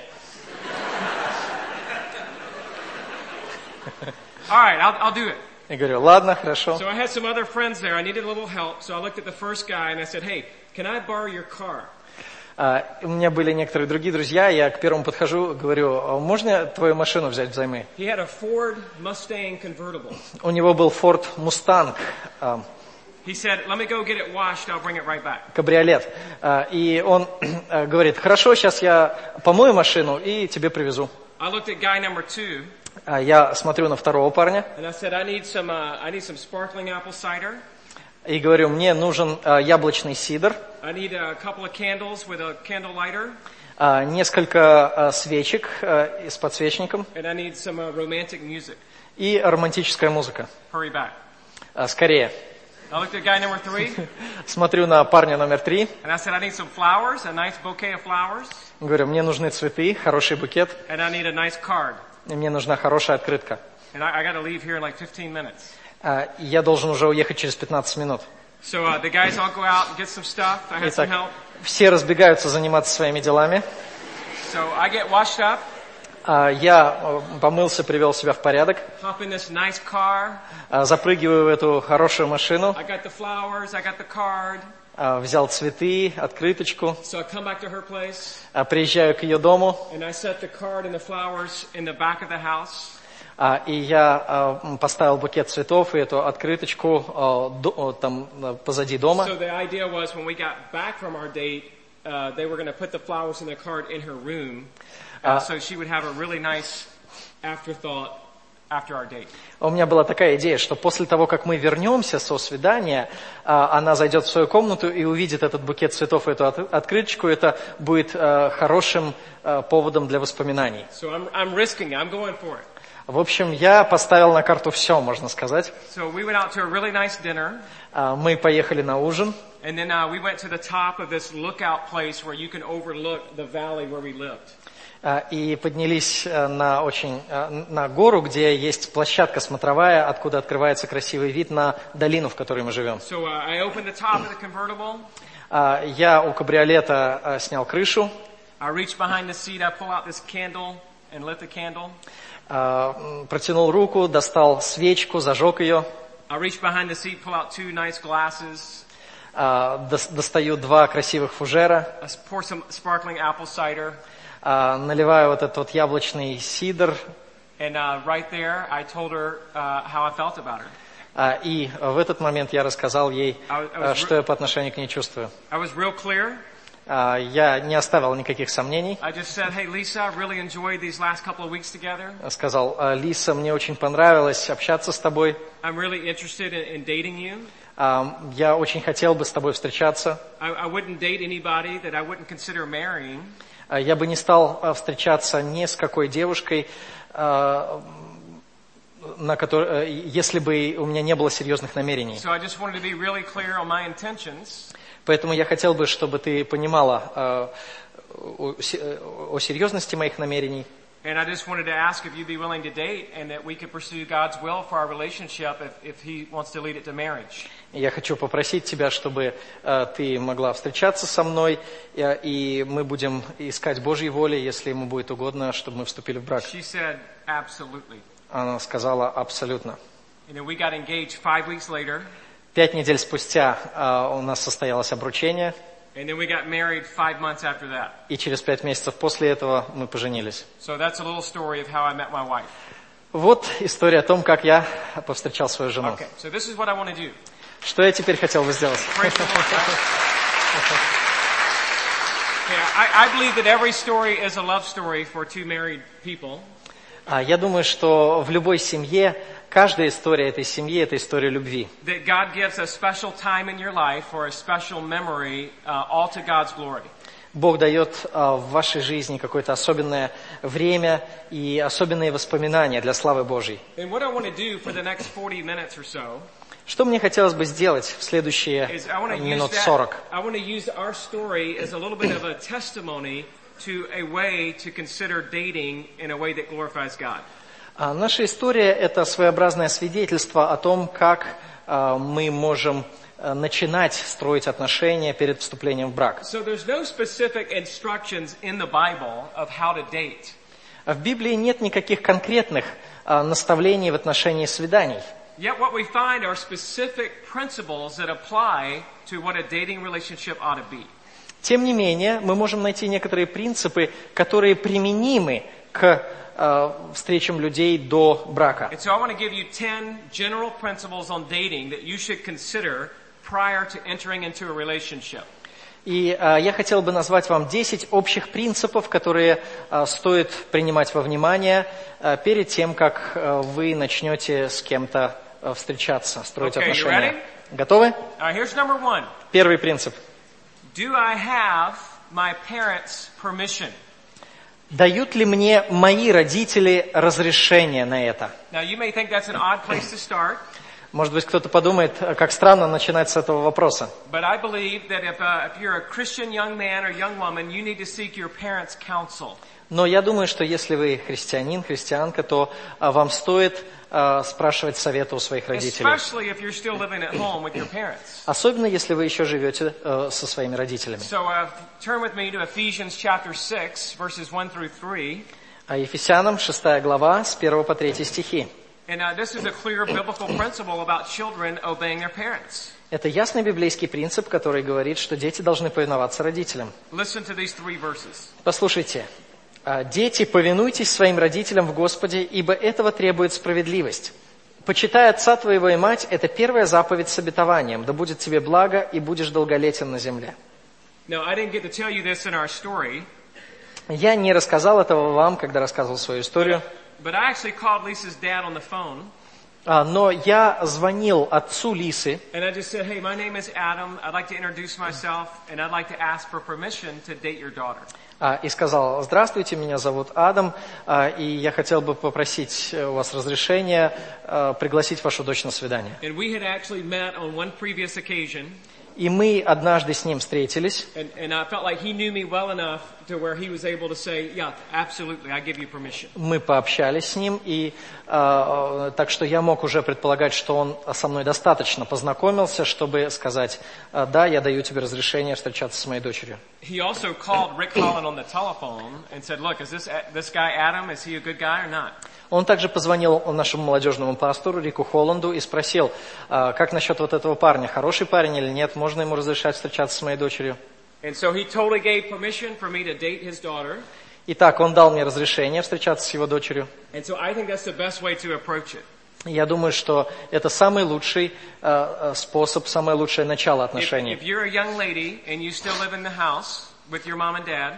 All right, I'll, I'll do it. Я говорю, ладно, хорошо. So I had some other friends there. I needed a little help. So I looked at the first guy and I said, hey, can I borrow your car? Uh, у меня были некоторые другие друзья. Я к первому подхожу, говорю, можно твою машину взять взаймы? He had a Ford Mustang convertible. У него был Ford Mustang. Uh, He said, let me go get it washed. I'll bring it right back. Кабриолет. Uh, и он uh, говорит, хорошо, сейчас я помою машину и тебе привезу. I looked at guy number two. Uh, я смотрю на второго парня. And I said, I need some, uh, I need some sparkling apple cider. И говорю, мне нужен uh, яблочный сидр. I need a couple of candles with a candle lighter. Uh, несколько uh, свечек uh, с подсвечником. And I need some uh, romantic music. И романтическая музыка. Hurry back. Uh, скорее. I looked at guy number three. Смотрю на парня номер три. And I said, I need some flowers, a nice bouquet of flowers. Говорю, мне нужны цветы, хороший букет. And I need a nice card. И мне нужна хорошая открытка. And I, I got to leave here in like fifteen minutes. Uh, я должен уже уехать через пятнадцать минут. So uh, the guys all go out and get some stuff. I had some Итак, help. все разбегаются заниматься своими делами. So I get washed up. Uh, я uh, помылся, привел себя в порядок. Hop in this nice car. Uh, запрыгиваю в эту хорошую машину. I got the flowers. I got the card. Uh, взял цветы, открыточку. So I come back to her place. Uh, приезжаю к ее дому. And I set the card and the flowers in the back of the house. Uh, и я uh, поставил букет цветов и эту открыточку uh, до, uh, там uh, позади дома. So the idea was when we got back from our date, uh, they were going to put the flowers and the card in her room, uh, so she would have a really nice afterthought after our date. У меня была такая идея, что после того, как мы вернемся со свидания, uh, она зайдет в свою комнату и увидит этот букет цветов и эту от, открыточку. Это будет uh, хорошим uh, поводом для воспоминаний. So I'm, I'm risking it. I'm going for it. В общем, я поставил на карту все, можно сказать. So we went out to a really nice dinner. А, Мы поехали на ужин, And then uh, we went to the top of this lookout place where you can overlook the valley where we lived. а, и поднялись а, на очень а, на гору, где есть площадка смотровая, откуда открывается красивый вид на долину, в которой мы живем. So uh, I opened the top of the convertible. А, Я у кабриолета а, снял крышу, I reach behind the seat. I pull out this candle and lit the candle. а, м, протянул руку, достал свечку, зажег ее, I reach behind the seat, pull out two nice glasses. а, дос- достаю два красивых фужера, I s- pour some sparkling apple cider. а, наливаю вот этот вот яблочный сидр, And uh, right there, I told her uh, how I felt about her. а, и в этот момент я рассказал ей, I was- I was а, что я по отношению к ней чувствую. I was real clear. А, Я не оставил никаких сомнений. I just said, hey, Lisa, I really enjoyed these last couple of weeks together. Сказал: «А, Лиса, мне очень понравилось общаться с тобой. I'm really interested in, in dating you. А, Я очень хотел бы с тобой встречаться. I, I wouldn't date anybody that I wouldn't consider marrying. А, Я бы не стал а, встречаться ни с какой девушкой, а, на которой, если бы у меня не было серьезных намерений. So I just wanted to be really clear on my intentions. Поэтому я хотел бы, чтобы ты понимала а, о се- о серьезности моих намерений. And I just wanted to ask if you'd be willing to date and that we could pursue God's will for our relationship if, if He wants to lead it to marriage. Я хочу попросить тебя, чтобы а, ты могла встречаться со мной, и, и мы будем искать Божьей воли, если ему будет угодно, чтобы мы вступили в брак. She said, absolutely. Она сказала: абсолютно. And then we got engaged five weeks later, Пять недель спустя а, у нас состоялось обручение, and then we got married five months after that. и через пять месяцев после этого мы поженились. So that's a little story of how I met my wife. Вот история о том, как я повстречал свою жену. Okay, so this is what I want to do. Что я теперь хотел бы сделать? Praise the Lord. right? Yeah, I, I believe that every story is a love story for two married people. А, Я думаю, что в любой семье, каждая история этой семьи – это история любви. That God gives a special time in your life or a special memory, uh, all to God's glory. Бог дает а, в вашей жизни какое-то особенное время и особенные воспоминания для славы Божьей. And what I want to do for the next forty minutes or so Что мне хотелось бы сделать в следующие is I want to use минут that, сорок? I want to use our story as a little bit of a testimony to a way to consider dating in a way that glorifies God. А, Наша история – это своеобразное свидетельство о том, как а, мы можем а, начинать строить отношения перед вступлением в брак. So there's no specific instructions in the Bible of how to date. А В Библии нет никаких конкретных а, наставлений в отношении свиданий. Yet what we find are specific principles that apply to what a dating relationship ought to be. Тем не менее, мы можем найти некоторые принципы, которые применимы к а, встречам людей до брака. And so I want to give you ten general principles on dating that you should consider prior to entering into a relationship. И а, я хотел бы назвать вам десять общих принципов, которые а, стоит принимать во внимание а, перед тем, как а, вы начнете с кем-то а, встречаться, строить Okay, you отношения. ready? Готовы? All right, here's number one. Первый принцип. Do I have my parents' permission? Дают ли мне мои родители разрешение на это? Now you may think that's an odd place to start, Может быть, кто-то подумает, как странно начинать с этого вопроса. but I believe that if, uh, if you're a Christian young man or young woman, you need to seek your parents' counsel. Но я думаю, что если вы христианин, христианка, то а, вам стоит а, спрашивать совета у своих родителей. Especially if you're still living at home with your parents. Особенно, если вы еще живете э, со своими родителями. So uh, turn with me to Ephesians chapter six, verses one through three. А Ефесянам шестая глава с первого по третий стихи. And uh, this is a clear biblical principle about children obeying their parents. Это ясный библейский принцип, который говорит, что дети должны повиноваться родителям. Listen to these three verses. Послушайте. «А, «Дети, повинуйтесь своим родителям в Господе, ибо этого требует справедливость. Почитай отца твоего и мать – это первая заповедь с обетованием, да будет тебе благо, и будешь долголетен на земле». Now, I didn't get to tell you this in our story, Я не рассказал этого вам, когда рассказывал свою историю, but I actually called Lisa's dad on the phone, А, но я звонил отцу Лисы, And I just said, hey, my name is Adam. I'd like to introduce myself, and I'd like to ask for permission to date your daughter. а, и сказал: здравствуйте, меня зовут Адам, а, и я хотел бы попросить у вас разрешения а, пригласить вашу дочь на свидание. And we had actually met on one previous occasion. И мы однажды с ним встретились, And, and I felt like he knew me well enough to where he was able to say, yeah, absolutely, I give you permission. мы пообщались с ним, и а, так что я мог уже предполагать, что он со мной достаточно познакомился, чтобы сказать: а, да, я даю тебе разрешение встречаться с моей дочерью. He also called Rick Holland on the telephone and said, look, is this, this guy Adam, is he a good guy or not? Он также позвонил нашему молодежному пастору Рику Холланду и спросил: а, как насчет вот этого парня, хороший парень или нет, можно ему разрешать встречаться с моей дочерью. And so he totally gave permission for me to date his daughter. Итак, он дал мне разрешение встречаться с его дочерью. And so I think that's the best way to approach it. Я думаю, что это самый лучший э, способ, самое лучшее начало If, отношений. if you're a young lady and you still live in the house with your mom and dad,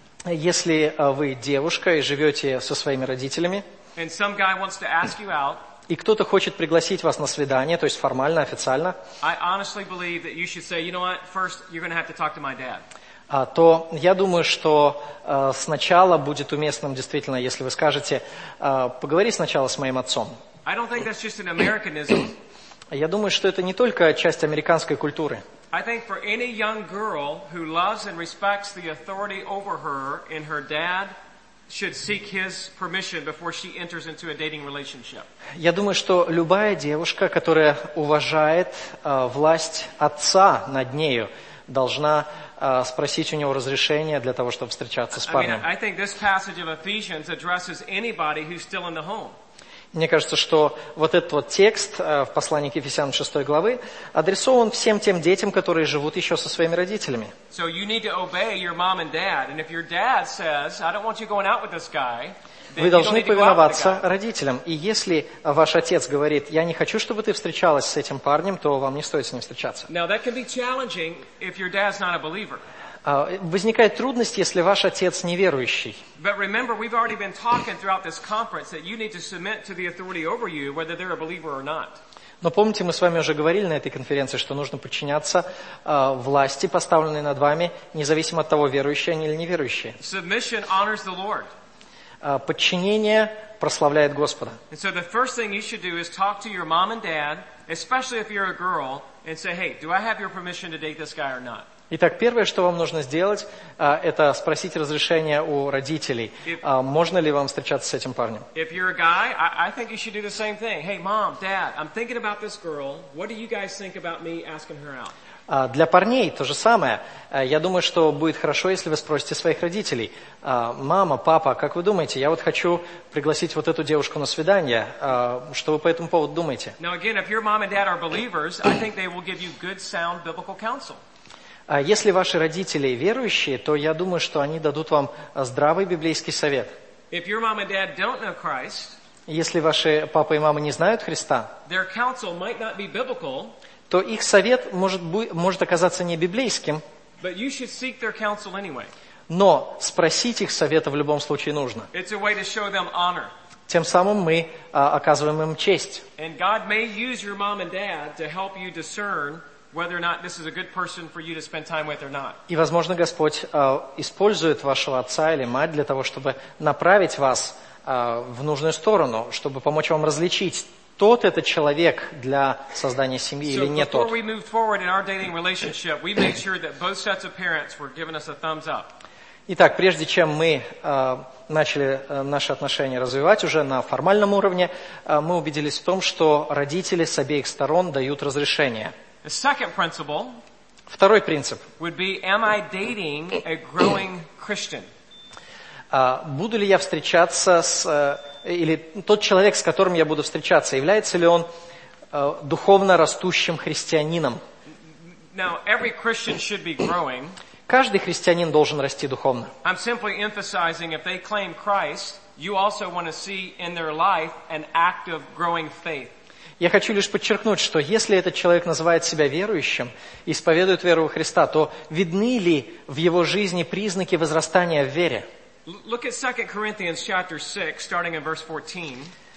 Если э, вы девушка и живете со своими родителями, and some guy wants to ask you out, и кто-то хочет пригласить вас на свидание, то есть формально, официально, I honestly believe that you should say, you know what, first you're going to have to talk to my dad. а, то я думаю, что э, сначала будет уместным действительно, если вы скажете: э, поговори сначала с моим отцом. I don't think that's just an Americanism. Я думаю, что это не только часть американской культуры. I think for any young girl who loves and respects the authority over her and her dad should seek his permission before she enters into a dating relationship. Я думаю, что любая девушка, которая уважает э, власть отца над нею, должна э, спросить у него разрешения для того, чтобы встречаться с I mean, парнем. I think this passage of Ephesians addresses anybody who's still in the home. Мне кажется, что вот этот вот текст э, в послании к Ефесянам шестой главы адресован всем тем детям, которые живут еще со своими родителями. So you need to obey your mom and dad. And if your dad says, I don't want you going out with this guy, then Вы you don't должны need to go out with the повиноваться guy. родителям. И если ваш отец говорит: я не хочу, чтобы ты встречалась с этим парнем, то вам не стоит с ним встречаться. Now that can be challenging if your dad's not a believer. А, возникает трудность, если ваш отец неверующий. But remember, we've already been talking throughout this conference that you need to submit to the authority over you, whether they're a believer or not. Но помните, мы с вами уже говорили на этой конференции, что нужно подчиняться э, власти, поставленной над вами, независимо от того, верующие они или неверующие. Submission honors the Lord. Э, подчинение прославляет Господа. And so the first thing you should do is talk to your mom and dad, especially if you're a girl, and say, hey, do I have your permission to date this guy or not? Итак, первое, что вам нужно сделать, э, это спросить разрешения у родителей. Э, можно ли вам встречаться с этим парнем? If you're a guy, I, I think you should do the same thing. Hey, mom, dad, I'm thinking about this girl. What do you guys think about me asking her out? А для парней то же самое. Э, Я думаю, что будет хорошо, если вы спросите своих родителей: «А, мама, папа, как вы думаете, я вот хочу пригласить вот эту девушку на свидание. А, что вы по этому поводу думаете?» Now again, if your mom and dad are believers, I think they will give you good, sound biblical counsel. А если ваши родители верующие, то я думаю, что они дадут вам здравый библейский совет. If your mom and dad don't know Christ, Если ваши папа и мама не знают Христа, their counsel might not be biblical, то их совет может, бу- может оказаться не библейским, but you should seek their counsel anyway. но спросить их совета в любом случае нужно. It's a way to show them honor. Тем самым мы а, оказываем им честь. And God may use your mom and dad to help you discern whether or not this is a good person for you to spend time with or not. И, возможно, Господь а, использует вашего отца или мать для того, чтобы направить вас а, в нужную сторону, чтобы помочь вам различить, тот это человек для создания семьи или So не before тот. we moved forward in our dating relationship, we made sure that both sets of parents were giving us a thumbs up. Итак, прежде чем мы э, начали э, наши отношения развивать уже на формальном уровне, э, мы убедились в том, что родители с обеих сторон дают разрешение. The second principle Второй принцип. would be, am I dating a growing Christian? Э, буду ли я встречаться с... Э, или тот человек, с которым я буду встречаться, является ли он э, духовно растущим христианином? Now, every Christian should be growing. Каждый христианин должен расти духовно. I'm simply emphasizing if they claim Christ, you also want to see in their life an active growing faith. Я хочу лишь подчеркнуть, что если этот человек называет себя верующим, исповедует веру во Христа, то видны ли в его жизни признаки возрастания в вере? L- Look at Second Corinthians chapter six, starting in verse fourteen.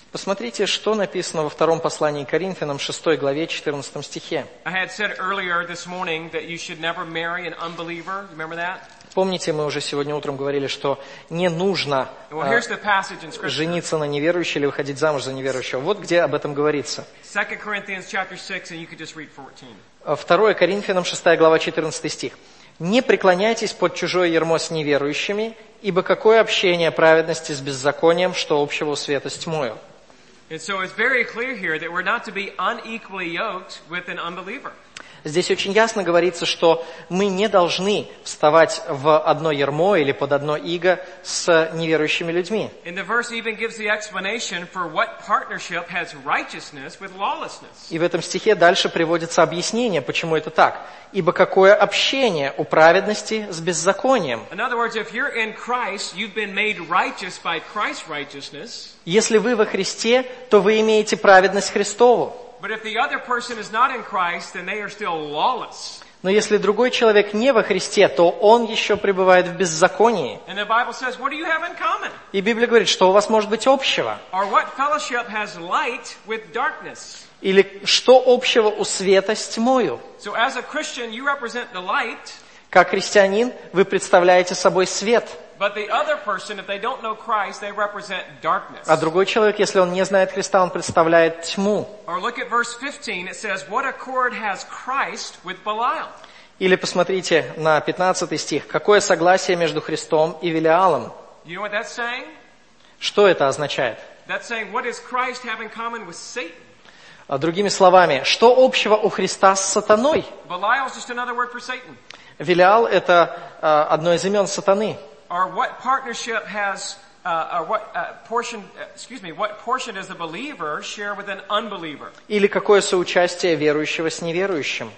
Посмотрите, что написано во втором послании к Коринфянам, шестой главе, четырнадцатом стихе. I had said earlier this morning that you should never marry an unbeliever. Remember that? Помните, мы уже сегодня утром говорили, что не нужно Well, э, here's the passage in Scripture. жениться на неверующей или выходить замуж за неверующего. Вот где об этом говорится. Second Corinthians chapter six, and you could just read fourteen. второе Коринфянам, шестая глава, четырнадцатый стих. «Не преклоняйтесь под чужое ярмо с неверующими, ибо какое общение праведности с беззаконием, что общего у света с тьмою». And so it's very clear here that we're not to be unequally yoked with an unbeliever. Здесь очень ясно говорится, что мы не должны вставать в одно ярмо или под одно иго с неверующими людьми. And the verse even gives the explanation for what partnership has righteousness with lawlessness. И в этом стихе дальше приводится объяснение, почему это так. «Ибо какое общение у праведности с беззаконием». In other words, if you're in Christ, you've been made righteous by Christ's righteousness. Если вы во Христе, то вы имеете праведность Христову. But if the other person is not in Christ, then they are still lawless. Но если другой человек не во Христе, то он еще пребывает в беззаконии. And the Bible says, what do you have in common? И Библия говорит, что у вас может быть общего. Or what fellowship has light with darkness? Или что общего у света с тьмою? So as a Christian, you represent the light. Как христианин, вы представляете собой свет. But the other person, if they don't know Christ, they represent darkness. А другой человек, если он не знает Христа, он представляет тьму. Or look at verse fifteen. It says, what accord has Christ with Belial? Или посмотрите на пятнадцатый стих. Какое согласие между Христом и Велиалом? You know what that's saying? Что это означает? That's saying, what does Christ have in common with Satan? А другими словами, что общего у Христа с сатаной? Belial is just another word for Satan. Велиал – это а, одно из имен сатаны. Or what partnership has, uh, or what uh, portion, uh, excuse me, what portion does the believer share with an unbeliever? Или какое соучастие верующего с неверующим?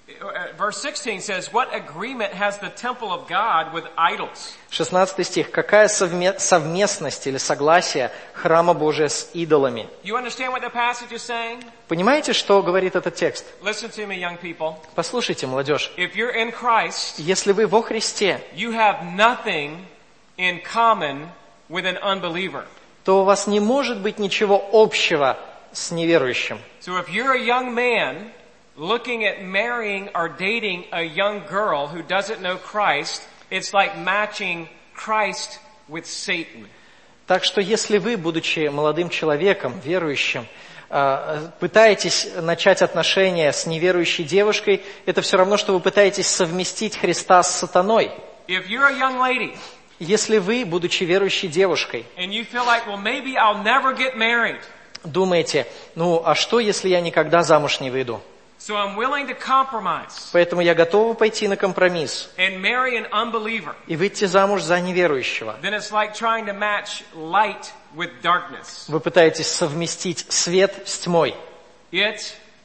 Verse sixteen says, what agreement has the temple of God with idols? шестнадцатый стих. Какая совме- совместность или согласие храма Божия с идолами? You understand what the passage is saying? Понимаете, что говорит этот текст? Listen to me, young people. Послушайте, молодежь. If you're in Christ, Если вы во Христе, you have nothing in common with an unbeliever. то у вас не может быть ничего общего с неверующим. So if you're a young man looking at marrying or dating a young girl who doesn't know Christ, it's like matching Christ with Satan. Так что если вы, будучи молодым человеком, верующим, пытаетесь начать отношения с неверующей девушкой, это все равно, что вы пытаетесь совместить Христа с сатаной. If you're a young lady, Если вы, будучи верующей девушкой, and you feel like, well, maybe I'll never get married, думаете, ну а что, если я никогда замуж не выйду? so I'm willing to compromise Поэтому я готова пойти на компромисс and marry an unbeliever, и выйти замуж за неверующего. then it's like trying to match light with darkness. Вы пытаетесь совместить свет с тьмой, It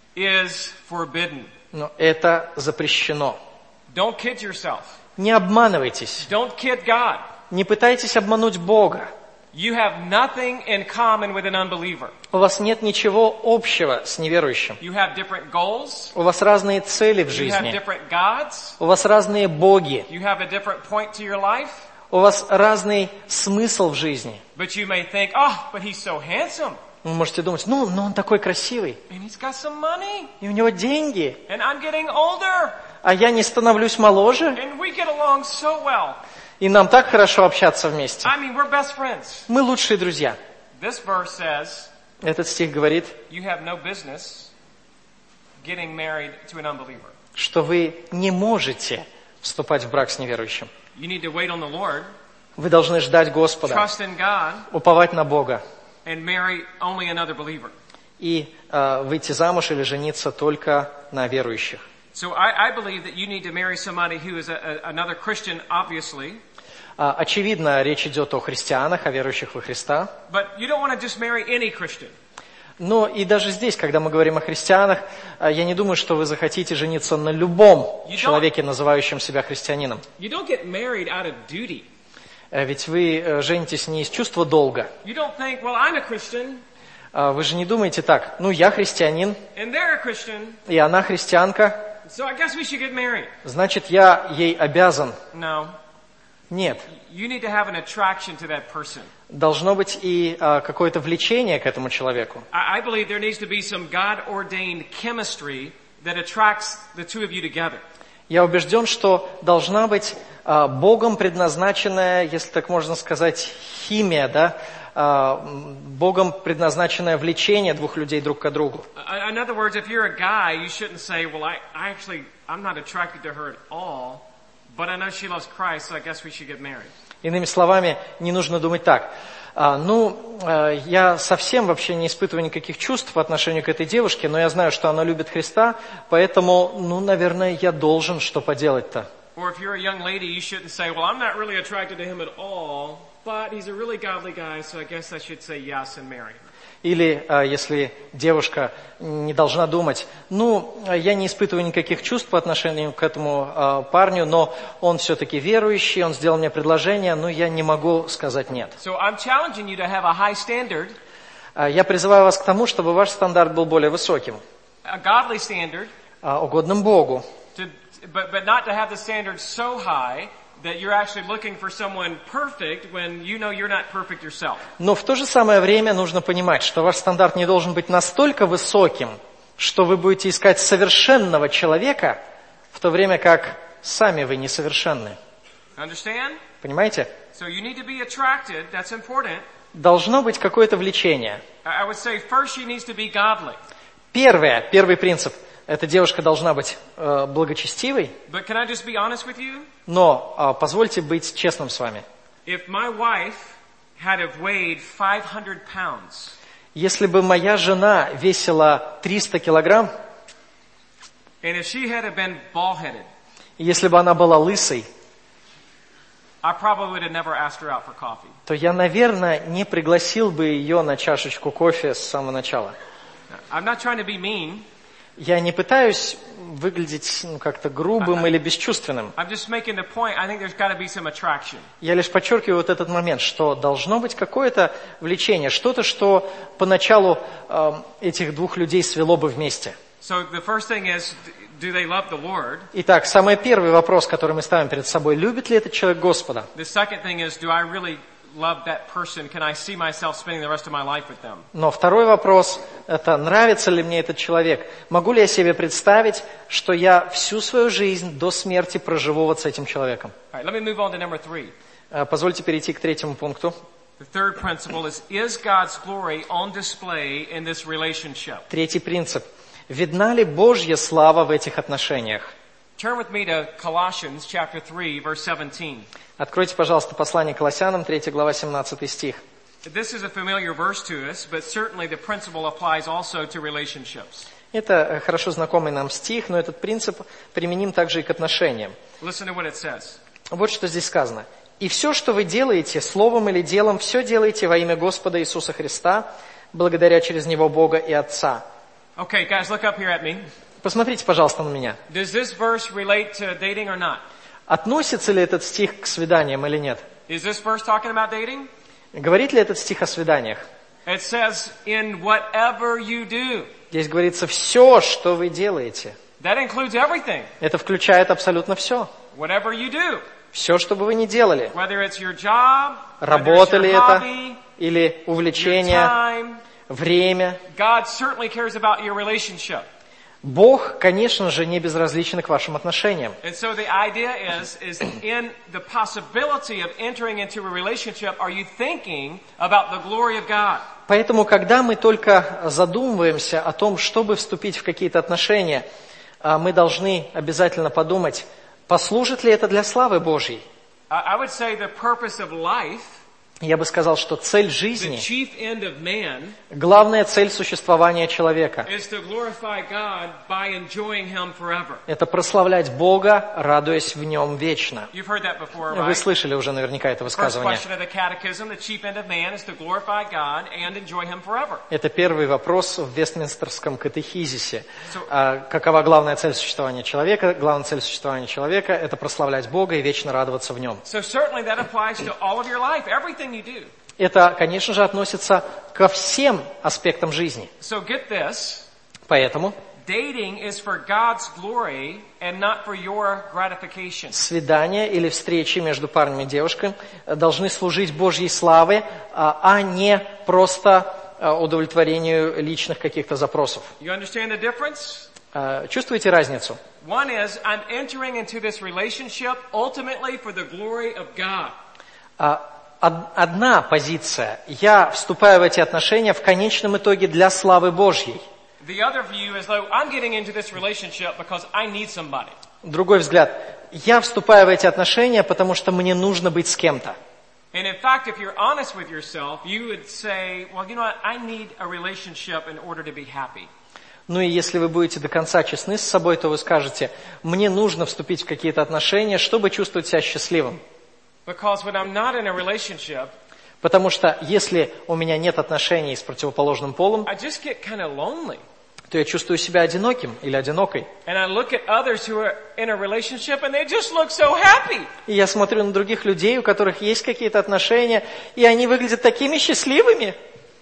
is forbidden. но это запрещено. Don't kid yourself. Не обманывайтесь, Don't kid God. не пытайтесь обмануть Бога. You have nothing in common with an unbeliever. У вас нет ничего общего с неверующим. You have different goals. У вас разные цели в You have жизни. different gods. У вас разные боги. You have a different point to your life. У вас разный смысл в жизни. But you may think, oh, but he's so handsome. Вы можете думать, ну, ну он такой красивый, And he's got some money. и у него деньги, And I'm getting older. а я не становлюсь моложе, And we get along so well. и нам так хорошо общаться вместе. I mean, we're best friends. Мы лучшие друзья. This verse says, Этот стих говорит, you have no business getting married to an unbeliever. что вы не можете вступать в брак с неверующим. You need to wait on the Lord, Вы должны ждать Господа, trust in God, уповать на Бога and marry only another believer. и э, выйти замуж или жениться только на верующих. So I, I believe that you need to marry somebody who is a, a, another Christian, obviously, А, Очевидно, речь идет о христианах, о верующих во Христа. but you don't want to just marry any Christian. Но и даже здесь, когда мы говорим о христианах, а, я не думаю, что вы захотите жениться на любом человеке, называющем себя христианином. You don't get married out of duty. Э, Ведь вы э, женитесь не из чувства долга. You don't think, well, I'm a Christian, А, Вы же не думаете так, ну я христианин, and they're a Christian, и она христианка, so I guess we should get married. значит я ей обязан. No. Нет. You need to have an attraction to that person. Должно быть и а, какое-то влечение к этому человеку. I, I believe there needs to be some God-ordained chemistry that attracts the two of you together. Я убежден, что должна быть а, Богом предназначенная, если так можно сказать, химия, да, а, Богом предназначенное влечение двух людей друг к другу. In other words, if you're a guy, you shouldn't say, well, I, I actually, I'm not attracted to her at all, but I know she loves Christ, so I guess we should get married. Иными словами, не нужно думать так. А, ну, а, я совсем вообще не испытываю никаких чувств по отношению к этой девушке, но я знаю, что она любит Христа, поэтому, ну, наверное, я должен что поделать-то. Or if you're a young lady, you shouldn't say, well, I'm not really attracted to him at all, but he's a really godly guy, so I guess I should say yes and marry him. Или а, если девушка не должна думать, ну, я не испытываю никаких чувств по отношению к этому а, парню, но он все-таки верующий, он сделал мне предложение, но я не могу сказать нет. So I'm challenging you to have a high standard, А, я призываю вас к тому, чтобы ваш стандарт был более высоким, a godly standard, а, угодным Богу. to, but, but not to have the standard so high that you're actually looking for someone perfect when you know you're not perfect yourself. Но в то же самое время нужно понимать, что ваш стандарт не должен быть настолько высоким, что вы будете искать совершенного человека, в то время как сами вы несовершенны. Understand? Понимаете? So you need to be attracted. That's important. Должно быть какое-то влечение. I I would say first she needs to be godly. Первое, первый принцип. Эта девушка должна быть э, благочестивой, But can I just be honest with you? но э, позвольте быть честным с вами. If my wife had have weighed five hundred pounds, Если бы моя жена весила триста килограмм, and if she had have been bald-headed, и если бы она была лысой, I probably would have never asked her out for coffee. то я, наверное, не пригласил бы ее на чашечку кофе с самого начала. I'm not trying to be mean. Я не пытаюсь выглядеть ну, как-то грубым или бесчувственным. I'm just making the point. I think there's got to be some attraction. Я лишь подчеркиваю вот этот момент, что должно быть какое-то влечение, что-то, что поначалу э, этих двух людей свело бы вместе. So the first thing is, do they love the Lord? Итак, самый первый вопрос, который мы ставим перед собой, любит ли этот человек Господа? The second thing is, do I really love that person? Can I see myself spending the rest of my life with them? Но второй вопрос, это нравится ли мне этот человек? Могу ли я себе представить, что я всю свою жизнь до смерти проживу вот с этим человеком? All right, let me move on to number three. Э, Позвольте перейти к третьему пункту. The third principle is, is God's glory on display in this relationship? Третий принцип. Видна ли Божья слава в этих отношениях? Turn with me to Colossians chapter three, verse seventeen. Откройте, пожалуйста, послание к Колоссянам, третья глава, семнадцатый стих. This is a familiar verse to us, but certainly the principle applies also to relationships. Это хорошо знакомый нам стих, но этот принцип применим также и к отношениям. Listen to what it says. Вот что здесь сказано. «И все, что вы делаете, словом или делом, все делаете во имя Господа Иисуса Христа, благодаря через Него Бога и Отца». Okay, guys, look up here at me. Посмотрите, пожалуйста, на меня. Does this verse relate to dating or not? Относится ли этот стих к свиданиям или нет? Is this verse talking about dating? Говорит ли этот стих о свиданиях? It says, in whatever you do. Здесь говорится «все, что вы делаете». That includes everything. Это включает абсолютно все. Whatever you do. Все, что бы вы ни делали. Whether it's your job, whether it's Работа ли your это, hobby, или your увлечение, time. время. God certainly cares about your relationship. Бог, конечно же, не безразличен к вашим отношениям. And so the idea is, is in the possibility of entering into a relationship, are you thinking about the glory of God? Поэтому, когда мы только задумываемся о том, чтобы вступить в какие-то отношения, мы должны обязательно подумать, послужит ли это для славы Божьей. I would say the purpose of life, Я бы сказал, что цель the жизни, chief end of man, главная цель существования человека is to glorify God by enjoying Him forever. – это прославлять Бога, радуясь в Нем вечно. You've heard that before, Вы right? слышали уже наверняка это First высказывание. question of the catechism, the chief end of man is to glorify God and enjoy Him forever. Это первый вопрос в Вестминстерском катехизисе. So- А, Какова главная цель существования человека? Главная цель существования человека – это прославлять Бога и вечно радоваться в Нем. So certainly that applies to all of your life, everything you do. Это, конечно же, относится ко всем аспектам жизни. So get this, Поэтому dating is for God's glory and not for your gratification. Свидания или встречи между парнем и девушкой должны служить Божьей славе, а не просто удовлетворению личных каких-то запросов. You understand the difference? Чувствуете разницу? One is, I'm entering into this relationship ultimately for the glory of God. Одна позиция. Я вступаю в эти отношения в конечном итоге для славы Божьей. The other view is, though, I'm getting into this relationship because I need somebody. Другой взгляд. Я вступаю в эти отношения, потому что мне нужно быть с кем-то. And in fact, if you're honest with yourself, you would say, well, you know what, I need a relationship in order to be happy. Ну и если вы будете до конца честны с собой, то вы скажете, мне нужно вступить в какие-то отношения, чтобы чувствовать себя счастливым. Because when I'm not in a relationship, потому что если у меня нет отношений с противоположным полом, I just get kind of lonely. то я чувствую себя одиноким или одинокой. And I look at others who are in a relationship and they just look so happy. И я смотрю на других людей, у которых есть какие-то отношения, и они выглядят такими счастливыми.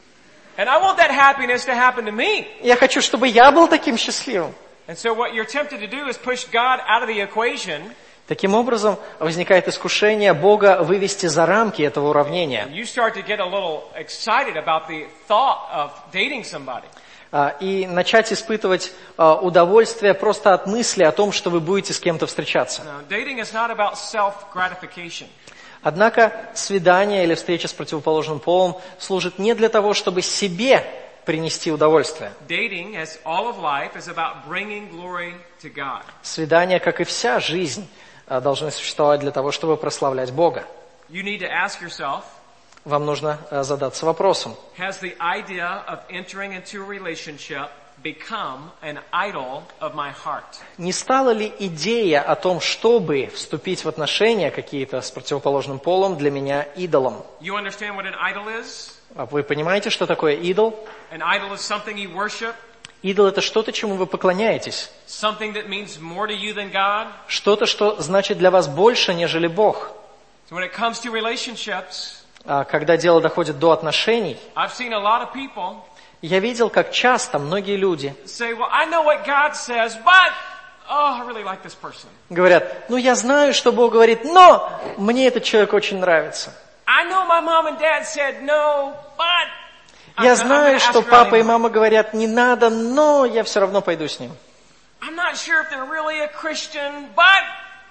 And I want that happiness to happen to me. Я хочу, чтобы я был таким счастливым. And so what you're tempted to do is push God out of the equation. Таким образом, возникает искушение Бога вывести за рамки этого уравнения. You start to get a little excited about the thought of dating somebody. И начать испытывать удовольствие просто от мысли о том, что вы будете с кем-то встречаться. Now, dating is not about self-gratification. Однако свидание или встреча с противоположным полом служит не для того, чтобы себе принести удовольствие. Dating, as all of life, is about bringing glory to God. Свидание, как и вся жизнь, должны существовать для того, чтобы прославлять Бога. You need to ask yourself, вам нужно задаться вопросом. Has the idea of entering into a relationship become an idol of my heart? Не стала ли идея о том, чтобы вступить в отношения какие-то с противоположным полом, для меня идолом? You understand what an idol is? Вы понимаете, что такое идол? An idol is something you worship. Идол — это что-то, чему вы поклоняетесь. Something that means more to you than God. Что-то, что значит для вас больше, нежели Бог. So when it comes to relationships, когда дело доходит до отношений, I've seen a lot of people я видел, как часто многие люди say, well, I know what God says, but, oh, I really like this person. Говорят, ну я знаю, что Бог говорит, но мне этот человек очень нравится. I know my mom and dad said no, but я знаю, что папа и мама говорят, не надо, но я все равно пойду с ним. I'm not sure if they're really a Christian, but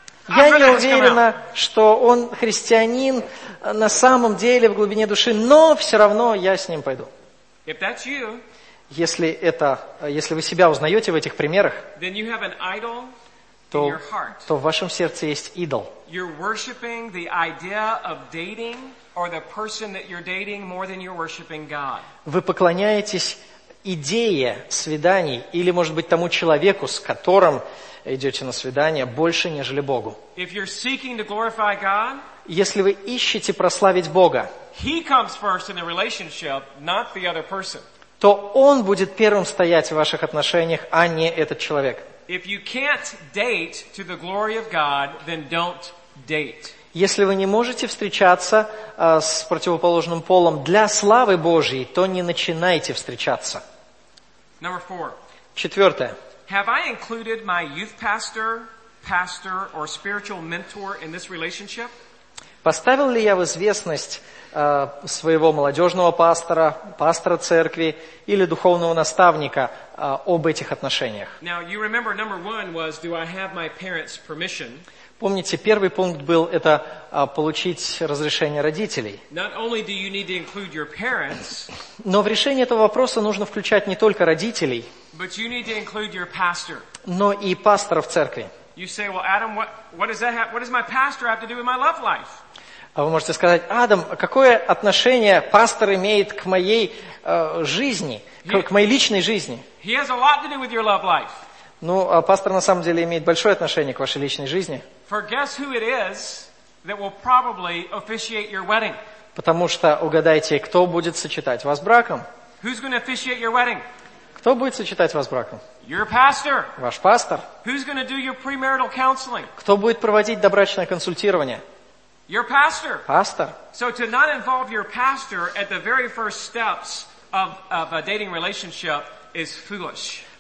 я не уверена, что он христианин на самом деле в глубине души, но все равно я с ним пойду. If that's you, если это, если вы себя узнаете в этих примерах, then you have an idol то, in your heart. то в вашем сердце есть идол. You're worshiping the idea of dating or the person that you're dating more than you're worshiping God. Вы поклоняетесь идее свиданий или, может быть, тому человеку, с которым идете на свидание, больше, нежели Богу. If you're seeking to glorify God, если вы ищете прославить Бога, He comes first in the relationship, not the other person. то Он будет первым стоять в ваших отношениях, а не этот человек. If you can't date to the glory of God, then don't date. Если вы не можете встречаться а, с противоположным полом для славы Божьей, то не начинайте встречаться. Number four. Четвертое. Have I included my youth pastor, pastor, or spiritual mentor in this relationship? Поставил ли я в известность э, своего молодежного пастора, пастора церкви или духовного наставника э, об этих отношениях? Now, you remember number one was, do I have my parents' permission? Помните, первый пункт был это э, получить разрешение родителей. Not only do you need to include your parents, но в решение этого вопроса нужно включать не только родителей, but you need to include your pastor. но и пастора в церкви. You say, well, Adam, what, what does that have, what does my pastor have to do with my love life? А вы можете сказать, Адам, какое отношение пастор имеет к моей э, жизни, к, к моей личной жизни? He has a lot to do with your love life. Ну, а пастор на самом деле имеет большое отношение к вашей личной жизни. For guess who it is that will probably officiate your wedding? Потому что, угадайте, кто будет сочетать вас браком? Who's going to officiate your wedding? Кто будет сочетать вас браком? Your pastor. Ваш пастор. Who's going to do your premarital counseling? Кто будет проводить добрачное консультирование? Your pastor. Пастор. So to not involve your pastor at the very first steps of, of a dating relationship is foolish.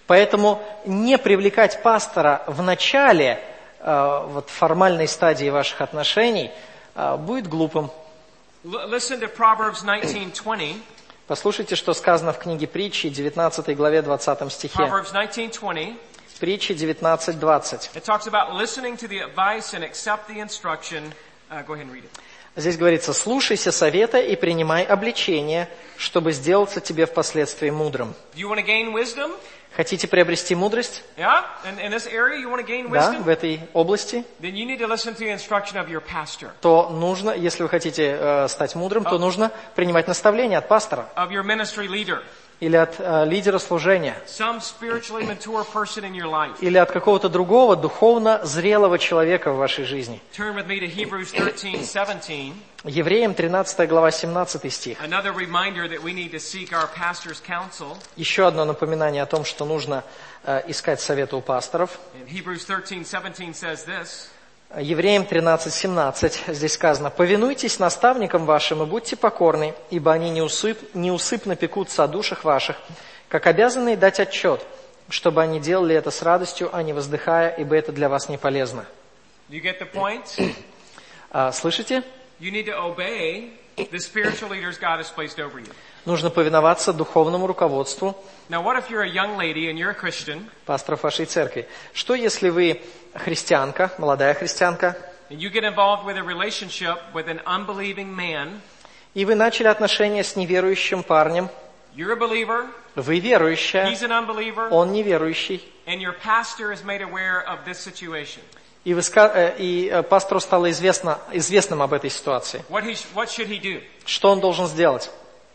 Поэтому не привлекать пастора в начале э, вот, формальной стадии ваших отношений э, будет глупым. Listen to Proverbs nineteen twenty. Послушайте, что сказано в книге Притчи, девятнадцатой главе, двадцатом стихе. Proverbs nineteen twenty. Притчи девятнадцать двадцать. It talks about listening to the advice and accept the instruction. Uh, go ahead and read it. Здесь говорится: «Слушайся совета и принимай обличение, чтобы сделаться тебе впоследствии мудрым». Do you want to gain wisdom? Хотите приобрести мудрость? Yeah? In, in this area, you want to gain Да, wisdom? в этой области. Then you need to listen to the instruction of your pastor, То нужно, если вы хотите э, стать мудрым, то нужно принимать наставления от пастора of your ministry leader, или от э, лидера служения, some spiritually mature person in your life. или от какого-то другого духовно зрелого человека в вашей жизни. Turn with me to Hebrews thirteen seventeen. Евреям тринадцатая глава, семнадцатый стих. Another reminder that we need to seek our pastor's counsel. Еще одно напоминание о том, что нужно э, искать совета у пасторов. And Hebrews thirteen seventeen says this. Евреям тринадцать семнадцать, здесь сказано: «Повинуйтесь наставникам вашим и будьте покорны, ибо они неусып, неусыпно пекутся о душах ваших, как обязанные дать отчет, чтобы они делали это с радостью, а не воздыхая, ибо это для вас не полезно». You get the point? А, слышите? You need to obey the spiritual leaders God has placed over you. Нужно повиноваться духовному руководству Now, what if you're a young lady and you're a Christian, пасторов вашей церкви. Что если вы христианка, молодая христианка, and you get involved with a relationship with an unbelieving man? и вы начали отношения с неверующим парнем? You're a believer, Вы верующая, he's an unbeliever, он неверующий. and your pastor is made aware of this situation. И, вы, ска- э, и э, пастору стало известно, известным об этой ситуации. What, he, what should he do? Что он должен сделать?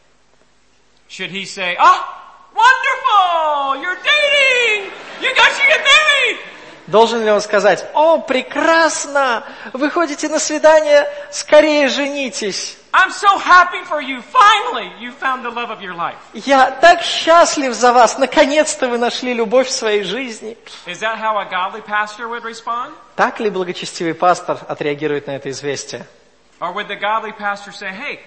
Should he say, "Ah, wonderful, you're dating, you guys should get married"? Должен ли он сказать: «О, прекрасно! Вы ходите на свидание, скорее женитесь! I'm so happy for you. Finally, you found the love of your life." Я так счастлив за вас! Наконец-то вы нашли любовь в своей жизни!» Is that how a godly pastor would respond? Так ли благочестивый пастор отреагирует на это известие? Or would the godly pastor say, "Hey,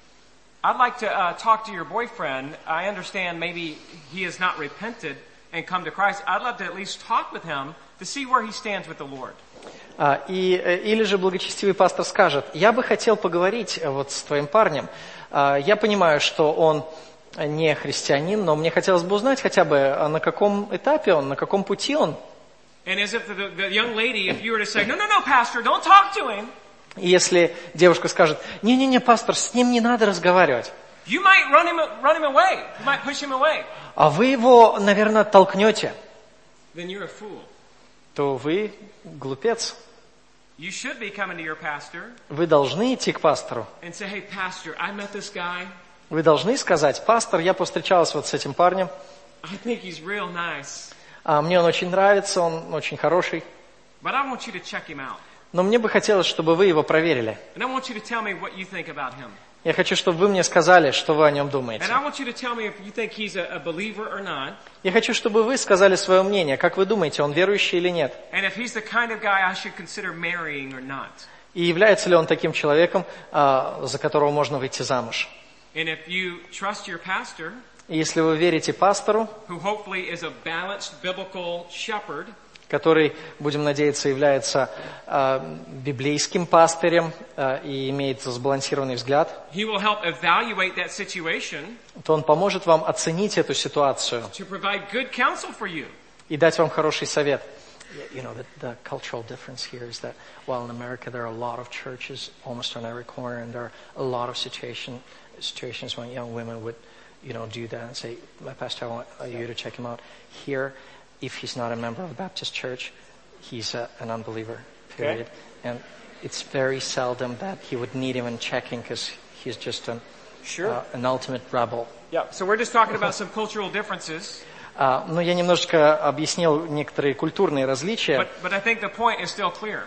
I'd like to uh, talk to your boyfriend. I understand maybe he has not repented and come to Christ. I'd love to at least talk with him to see where he stands with the Lord." А, и, э, или же благочестивый пастор скажет: «Я бы хотел поговорить э, вот с твоим парнем. А, я понимаю, что он не христианин, но мне хотелось бы узнать хотя бы, а на каком этапе он, на каком пути он». And as if the, the young lady, if you were to say, "No, no, no, pastor, don't talk to him," И если девушка скажет: «Не-не-не, пастор, с ним не надо разговаривать», you might run him, run him away. You might push him away. а вы его, наверное, толкнете, Then you're a fool. то вы глупец. You should be coming to your pastor Вы должны идти к пастору. and say, "Hey, pastor, I met this guy. Вы должны сказать: «Пастор, я повстречалась вот с этим парнем, I think he's real nice, а мне он очень нравится, он очень хороший, but I want you to check him out. но мне бы хотелось, чтобы вы его проверили. And I want you to tell me what you think about him. Я хочу, чтобы вы мне сказали, что вы о нем думаете. And I want you to tell me if you think he's a, a believer or not. Я хочу, чтобы вы сказали свое мнение, как вы думаете, он верующий или нет, And if he's the kind of guy I should consider marrying or not. и является ли он таким человеком, а, за которого можно выйти замуж. And if you trust your pastor, И если вы верите пастору, who hopefully is a balanced biblical shepherd, который, будем надеяться, является э, библейским пастырем э, и имеет сбалансированный взгляд, he will help evaluate that situation то он поможет вам оценить эту ситуацию to provide good counsel for you. и дать вам хороший совет. You know, the, the cultural difference here is that while in America there are a lot of churches almost on every corner, and there are a lot of situation, situations when young women would, you know, do that and say, "My pastor, I want you to check him out." Here, if he's not a member of the Baptist church, he's a, an unbeliever, period. Okay. And it's very seldom that he would need even checking because he's just an, Sure. uh, an ultimate rebel. Yeah. So we're just talking about some cultural differences, Uh, ну, я немножечко объяснил некоторые культурные различия. but, but I think the point is still clear.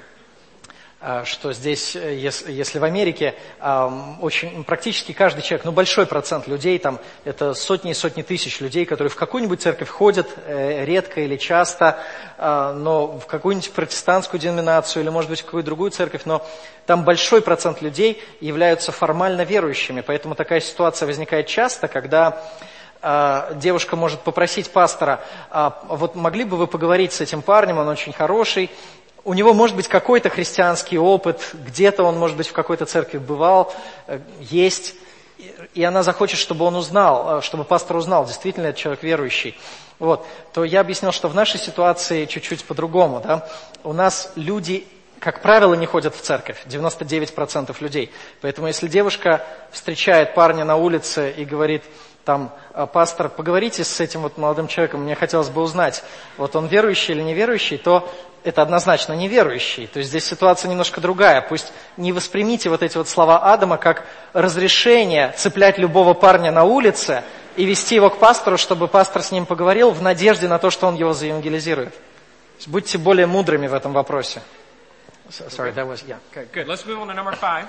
Что здесь, если, если в Америке очень, практически каждый человек, ну большой процент людей, там это сотни и сотни тысяч людей, которые в какую-нибудь церковь ходят, редко или часто, но в какую-нибудь протестантскую деноминацию или, может быть, в какую-то другую церковь, но там большой процент людей являются формально верующими, поэтому такая ситуация возникает часто, когда девушка может попросить пастора, вот могли бы вы поговорить с этим парнем, он очень хороший, у него может быть какой-то христианский опыт, где-то он, может быть, в какой-то церкви бывал, есть, и она захочет, чтобы он узнал, чтобы пастор узнал, действительно это человек верующий, вот, то я объяснил, что в нашей ситуации чуть-чуть по-другому, да, у нас люди, как правило, не ходят в церковь, девяносто девять процентов людей, поэтому если девушка встречает парня на улице и говорит, там, пастор, поговорите с этим вот молодым человеком, мне хотелось бы узнать, вот он верующий или неверующий, то это однозначно неверующий. То есть здесь ситуация немножко другая. Пусть не воспримите вот эти вот слова Адама как разрешение цеплять любого парня на улице и вести его к пастору, чтобы пастор с ним поговорил в надежде на то, что он его заевангелизирует. Будьте более мудрыми в этом вопросе. Sorry, that was, yeah. Okay, good. Let's move on to number five.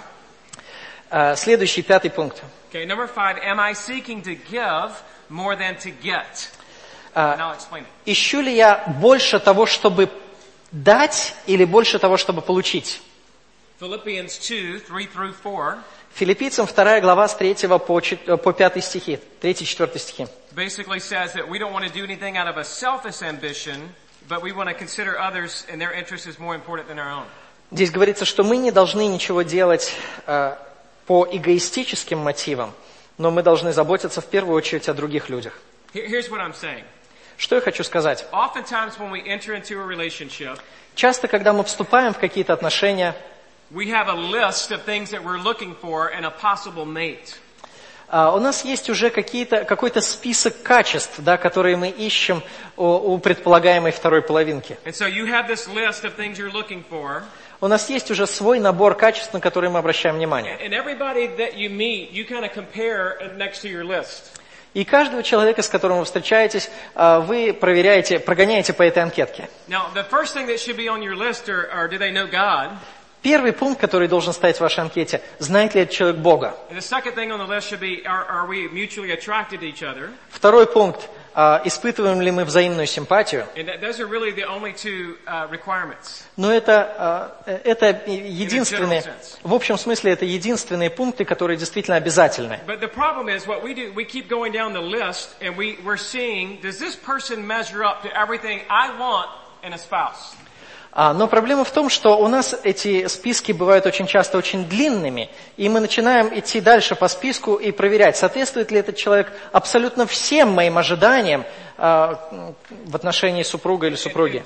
Uh, следующий, пятый пункт. Okay, number five. Am I seeking to give more than to get? Uh, and I'll explain it. Ищу ли я больше того, чтобы дать, или больше того, чтобы получить? Philippians two, three through four. Филиппийцам вторая глава с третьего по, по пятый стихи, третий, четвертый стихи. Basically says that we don't want to do anything out of a selfish ambition, but we want to consider others and their interest is more important than our own. Здесь говорится, что мы не должны ничего делать uh, по эгоистическим мотивам, но мы должны заботиться в первую очередь о других людях. Here's what I'm saying. Что я хочу сказать? Oftentimes when we enter into a relationship, часто, когда мы вступаем в какие-то отношения, we have a list of things that we're looking for in a possible mate. Uh, у нас есть уже какие-то, какой-то список качеств, да, которые мы ищем у, у предполагаемой второй половинки. And so you have this list of things you're looking for. У нас есть уже свой набор качеств, на которые мы обращаем внимание. And everybody that you meet, you kind of compare next to your list. И каждого человека, с которым вы встречаетесь, вы проверяете, прогоняете по этой анкетке. Now, the first thing that should be on your list are, are do they know God? Первый пункт, который должен стоять в вашей анкете, знает ли этот человек Бога? And the second thing on the list should be, are, are we mutually attracted to each other? Второй пункт, испытываем ли мы взаимную симпатию? And that, those are really the only two uh, requirements. Но это, это единственные, в общем смысле, это единственные пункты, которые действительно обязательны. But the problem is what we do, we keep going down the list and we, we're seeing, does this person measure up to everything I want in a spouse? Но проблема в том, что у нас эти списки бывают очень часто очень длинными, и мы начинаем идти дальше по списку и проверять, соответствует ли этот человек абсолютно всем моим ожиданиям э, в отношении супруга или супруги.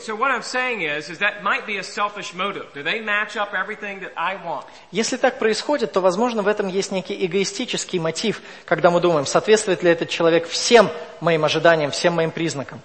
Если так происходит, то, возможно, в этом есть некий эгоистический мотив, когда мы думаем, соответствует ли этот человек всем моим ожиданиям, всем моим признакам.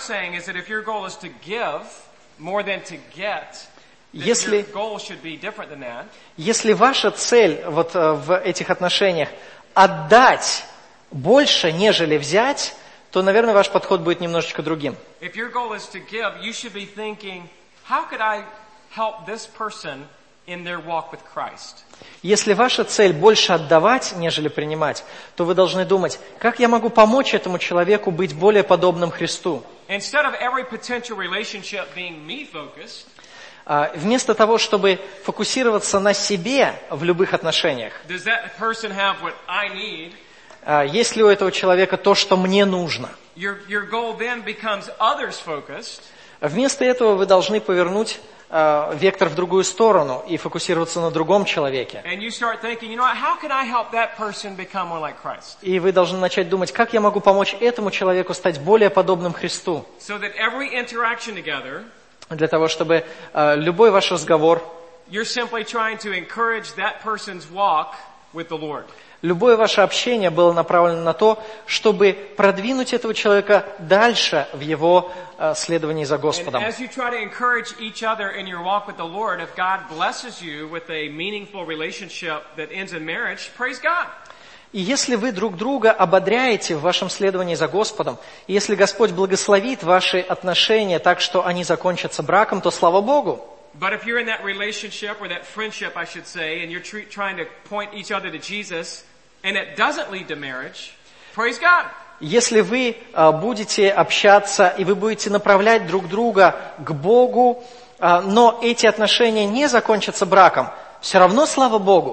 More than to get, если, your goal should be different than that. Если ваша цель вот в этих отношениях отдать больше, нежели взять, то, наверное, ваш подход будет немножечко другим. If your goal is to give, you should be thinking, how could I help this person in their walk with Christ? Если ваша цель больше отдавать, нежели принимать, то вы должны думать, как я могу помочь этому человеку быть более подобным Христу? Instead of every potential relationship being me-focused, вместо того, чтобы фокусироваться на себе в любых отношениях, does that person have what I need? Есть ли у этого человека то, что мне нужно? Your, your goal then becomes others-focused. Вместо этого вы должны повернуть Uh, вектор в другую сторону и фокусироваться на другом человеке. Thinking, you know, like и вы должны начать думать, как я могу помочь этому человеку стать более подобным Христу. So that every interaction together, для того, чтобы uh, любой ваш разговор, you're simply trying to encourage that person's walk with the Lord. Любое ваше общение было направлено на то, чтобы продвинуть этого человека дальше в его uh, следовании за Господом. И если вы друг друга ободряете в вашем следовании за Господом, и если Господь благословит ваши отношения так, что они закончатся браком, то слава Богу. But if you're in that relationship, or that friendship, I should say, and you're tr- trying to point each other to Jesus, and it doesn't lead to marriage, praise God. Если вы uh, будете общаться, и вы будете направлять друг друга к Богу, uh, но эти отношения не закончатся браком, все равно слава Богу.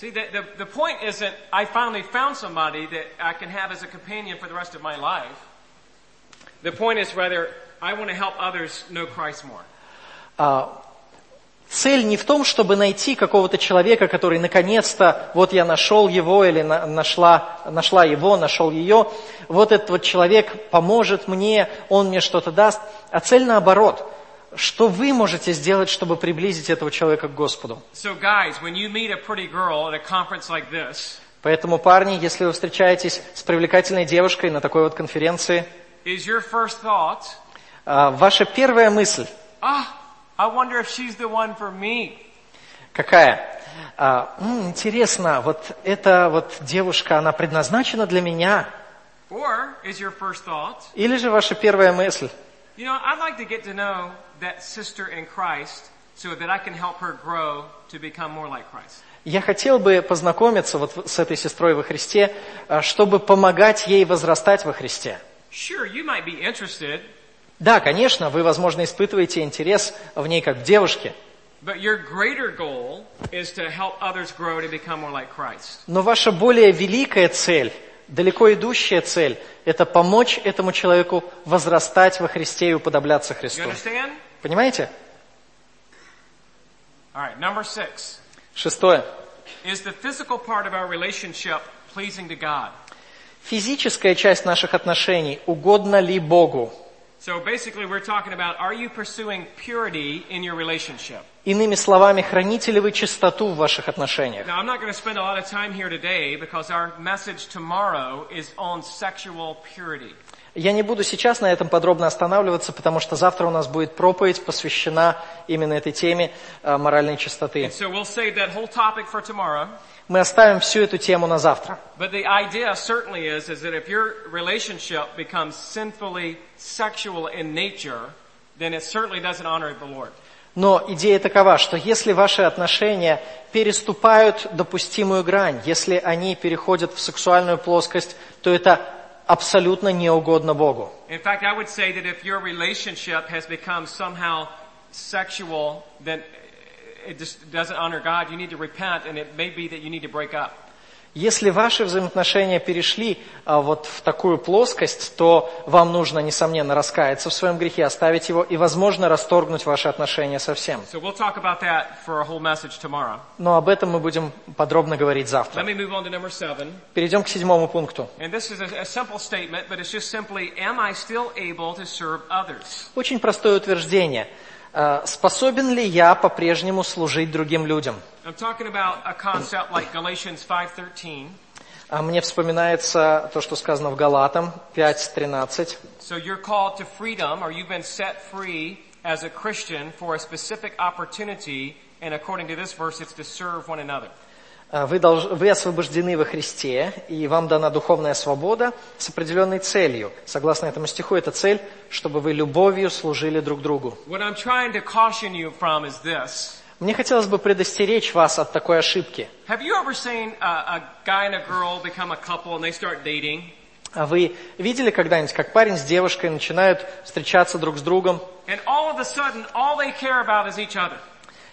See, the, the, the point isn't, I finally found somebody that I can have as a companion for the rest of my life. The point is rather, I want to help others know Christ more. А, цель не в том, чтобы найти какого-то человека, который наконец-то, вот я нашел его или на, нашла, нашла его, нашел ее, вот этот вот человек поможет мне, он мне что-то даст. А цель наоборот. Что вы можете сделать, чтобы приблизить этого человека к Господу? So guys, when you meet a pretty girl at a conference like this, Поэтому, парни, если вы встречаетесь с привлекательной девушкой на такой вот конференции, is your first thought, а, ваша первая мысль ah, I wonder if she's the one for me. какая? А, «М, интересно, вот эта вот девушка, она предназначена для меня? Or is your first thought, Или же ваша первая мысль? you know, I'd like to get to know that sister in Christ so that I can help her grow to become more like Christ. Я хотел бы познакомиться вот с этой сестрой во Христе, а, чтобы помогать ей возрастать во Христе. Sure, you might be interested, Да, конечно, вы, возможно, испытываете интерес в ней как в девушке, but your greater goal is to help others grow to become more like Christ. но ваша более великая цель, далеко идущая цель, это помочь этому человеку возрастать во Христе и уподобляться You Христу. understand? Понимаете? All right, number six. Шестое. Is the physical part of our relationship pleasing to God? Физическая часть наших отношений угодна ли Богу? So basically we're talking about, are you pursuing purity in your relationship? Иными словами, храните ли вы чистоту в ваших отношениях? Now I'm not going to spend a lot of time here today because our message tomorrow is on sexual purity. Я не буду сейчас на этом подробно останавливаться, потому что завтра у нас будет проповедь, посвящена именно этой теме э, моральной чистоты. And so we'll save that whole topic for tomorrow. Мы оставим всю эту тему на завтра. But the idea certainly is, is that if your relationship becomes sinfully sexual in nature, then it certainly doesn't honor the Lord. Но идея такова, что если ваши отношения переступают допустимую грань, если они переходят в сексуальную плоскость, то это абсолютно неугодно Богу. In fact, I would say that if your relationship has become somehow sexual, then it just doesn't honor God. You need to repent, and it may be that you need to break up. Если ваши взаимоотношения перешли а, вот в такую плоскость, то вам нужно, несомненно, раскаяться в своем грехе, оставить его и, возможно, расторгнуть ваши отношения совсем. So we'll talk about that for a whole message tomorrow. Но об этом мы будем подробно говорить завтра. Let me move on to number seven. Перейдем к седьмому пункту. And this is a, a simple statement, but it's just simply, am I still able to serve others? Очень простое утверждение. А, способен ли я по-прежнему служить другим людям? I'm talking about a concept like Galatians five thirteen. А мне вспоминается то, что сказано в Галатам пять тринадцать. So you're called to freedom, or you've been set free as a Christian for a specific opportunity, and according to this verse, it's to serve one another. Вы, долж... Вы освобождены во Христе, и вам дана духовная свобода с определенной целью. Согласно этому стиху, эта цель, чтобы вы любовью служили друг другу. What I'm trying to caution you from is this. Мне хотелось бы предостеречь вас от такой ошибки. Have you ever seen a, a guy and a girl become a couple and they start dating? А вы видели когда-нибудь, как парень с девушкой начинают встречаться друг с другом, And all of a sudden, all they care about is each other.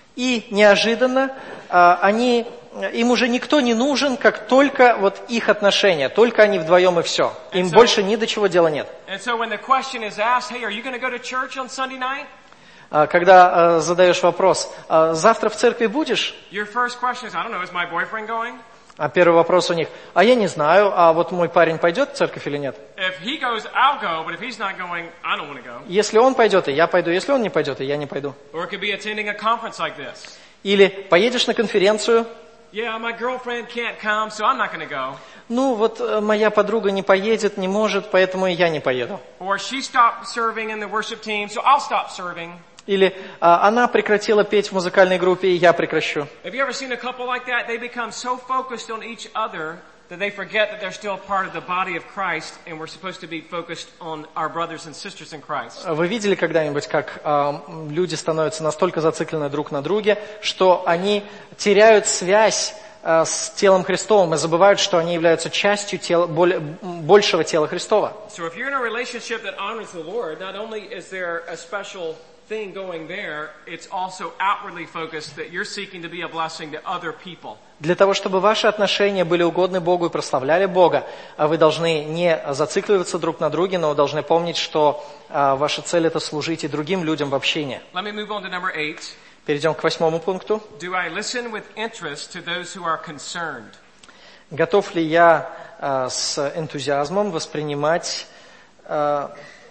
и неожиданно а, они, им уже никто не нужен, как только вот их отношения, только они вдвоем и все. Им And so- больше ни до чего дела нет. And so when the question is asked, hey, are you going to go to church on Sunday night? А, когда а, задаешь вопрос, а, завтра в церкви будешь? Your first question is, I don't know, is my boyfriend going? А первый вопрос у них, а я не знаю, а вот мой парень пойдет в церковь или нет? If he goes, I'll go, but if he's not going, I don't want to go. Если он пойдет, и я пойду. Если он не пойдет, и я не пойду. Or it could be attending a conference like this. Или поедешь на конференцию, Yeah, my girlfriend can't come, so I'm not going to go. ну вот э, моя подруга не поедет, не может, поэтому и я не поеду. Or she stopped serving in the worship team, so I'll stop serving. Или а, она прекратила петь в музыкальной группе, и я прекращу. Have you ever seen a couple like that? They become so focused on each other that they forget that they're still part of the body of Christ, and we're supposed to be focused on our brothers and sisters in Christ. Вы видели когда-нибудь, как а, люди становятся настолько зациклены друг на друге, что они теряют связь а, с телом Христовым и забывают, что они являются частью тела, более, большего тела Христова. So if you're in a relationship that honors the Lord, not only is there a special thing going there, it's also outwardly focused that you're seeking to be a blessing to other people. Для того, чтобы ваши отношения были угодны Богу и прославляли Бога, вы должны не зацикливаться друг на друге, но вы должны помнить, что ваша цель – это служить и другим людям в общении. Let me move on to number eight. Перейдем к восьмому пункту. Do I listen with interest to those who are concerned? Готов ли я э, с энтузиазмом воспринимать э,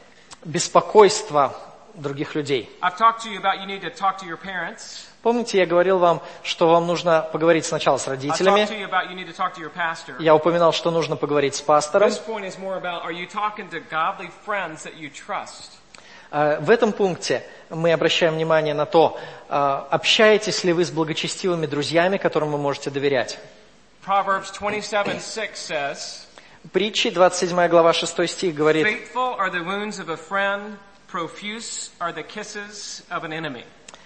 беспокойство других людей? I've talked to you about you need to talk to your parents. Помните, я говорил вам, что вам нужно поговорить сначала с I've родителями. talked to you about you need to talk to your pastor. Я упоминал, что нужно поговорить с пастором. This point is more about are you talking to godly friends that you trust? Э, в этом пункте мы обращаем внимание на то, э, общаетесь ли вы с благочестивыми друзьями, которым вы можете доверять. Proverbs twenty-seven six says, Притчи, двадцать седьмая глава, шестой стих говорит: faithful are the wounds of a friend, profuse are the kisses of an enemy.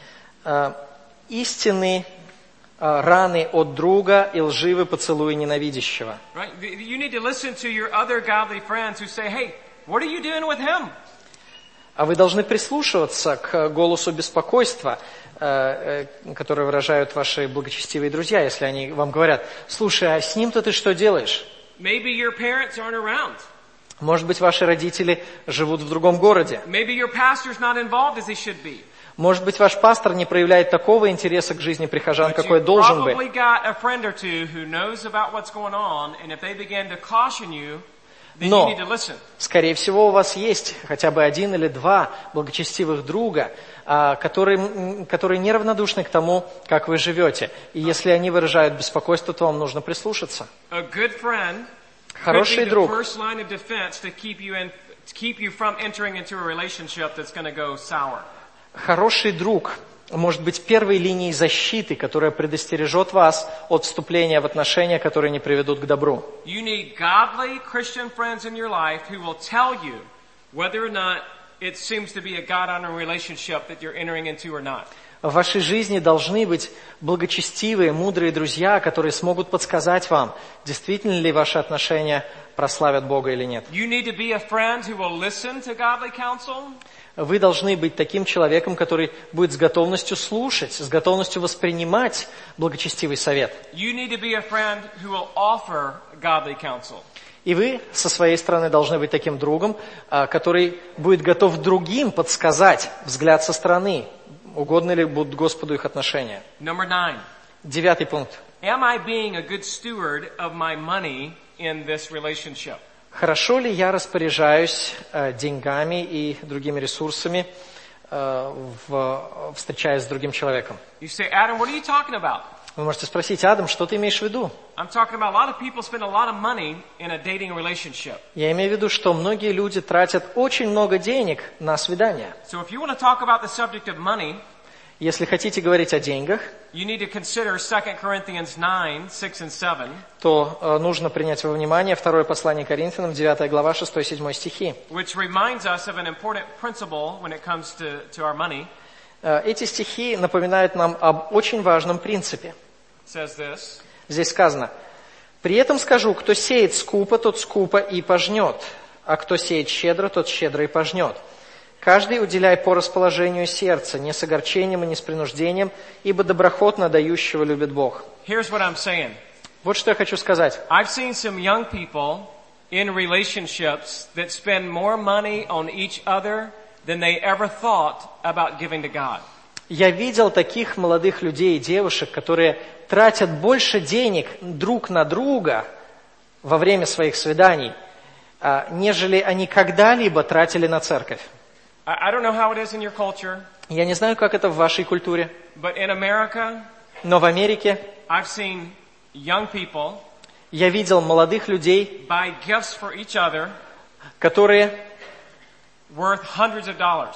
э, истинны э, раны от друга и лживы поцелуи ненавидящего. Right? You need to listen to your other godly friends who say, hey, what are you doing with him? А вы должны прислушиваться к голосу беспокойства, э, э, который выражают ваши благочестивые друзья, если они вам говорят: слушай, а с ним-то ты что делаешь? Maybe your parents aren't around. Может быть, ваши родители живут в другом городе. Maybe your pastor's not involved as he should be. Может быть, ваш пастор не проявляет такого интереса к жизни прихожан, But какой you've должен probably быть. got a friend or two who knows about what's going on, and if they begin to caution you, then you Но, need to listen. скорее всего, у вас есть хотя бы один или два благочестивых друга, а, которые, м, которые неравнодушны к тому, как вы живете. И если они выражают беспокойство, то вам нужно прислушаться. A good friend could Хороший be the друг first line of defense to keep you in, to keep you from entering into a relationship that's going to go sour. Хороший друг может быть первой линией защиты, которая предостережет вас от вступления в отношения, которые не приведут к добру. You need godly Christian friends in your life who will tell you whether or not it seems to be a God-honoring relationship that you're entering into or not. В вашей жизни должны быть благочестивые, мудрые друзья, которые смогут подсказать вам, действительно ли ваши отношения прославят Бога или нет. You need to be a friend who will listen to godly counsel. Вы должны быть таким человеком, который будет с готовностью слушать, с готовностью воспринимать благочестивый совет. You need to be a friend who will offer godly counsel. И вы со своей стороны должны быть таким другом, который будет готов другим подсказать взгляд со стороны, угодны ли будут Господу их отношения. Number nine. Девятый пункт. Am I being a good steward of my money in this relationship? Хорошо ли я распоряжаюсь э, деньгами и другими ресурсами, э, в, встречаясь с другим человеком? You say, Adam, what are you talking about? Вы можете спросить: Адам, что ты имеешь в виду? I'm talking about a lot of people spend a lot of money in a dating relationship. Я имею в виду, что многие люди тратят очень много денег на свидания. So if you want to talk about the subject of money, Если хотите говорить о деньгах, you need to consider Second Corinthians nine, six and seven. то э, нужно принять во внимание второе послание Коринфянам, девятая глава, шестой-седьмой стихи. Which reminds us of an important principle when it comes to, to our money. Э, эти стихи напоминают нам об очень важном принципе. It says this. Здесь сказано: «При этом скажу, кто сеет скупо, тот скупо и пожнет, а кто сеет щедро, тот щедро и пожнет. Каждый уделяй по расположению сердца, не с огорчением и не с принуждением, ибо доброхотно дающего любит Бог». Here's what I'm saying. Вот что я хочу сказать. I've seen some young people in relationships that spend more money on each other than they ever thought about giving to God. Я видел таких молодых людей и девушек, которые тратят больше денег друг на друга во время своих свиданий, нежели они когда-либо тратили на церковь. I don't know how it is in your culture, Я не знаю, как это в вашей культуре, but in America, но в Америке I've seen young people я видел молодых людей, buy gifts for each other которые worth hundreds of dollars.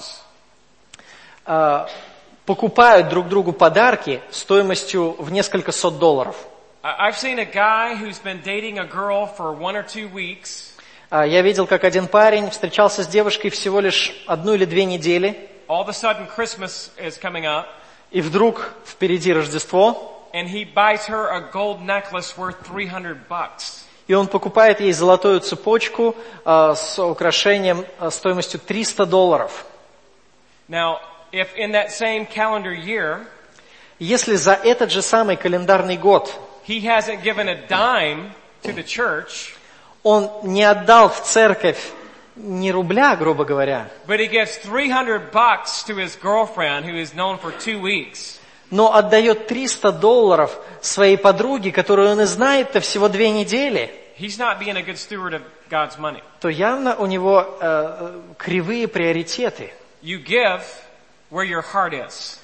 э, покупают друг другу подарки стоимостью в несколько сот долларов. I- I've seen a guy who's been dating a girl for one or two weeks. А, Я видел, как один парень встречался с девушкой всего лишь одну или две недели, All of a sudden Christmas is coming up, и вдруг впереди Рождество, and he buys her a gold necklace worth three hundred bucks. и он покупает ей золотую цепочку а, с украшением а, стоимостью триста долларов. Now, if in that same calendar year, если за этот же самый календарный год he hasn't given a dime to the church, он не отдал в церковь ни рубля, грубо говоря, but he gives three hundred bucks to his girlfriend who is known for two weeks, но отдает триста долларов своей подруге, которую он и знает-то всего две недели, he's not being a good steward of God's money. то явно у него э, кривые приоритеты. You give where your heart is.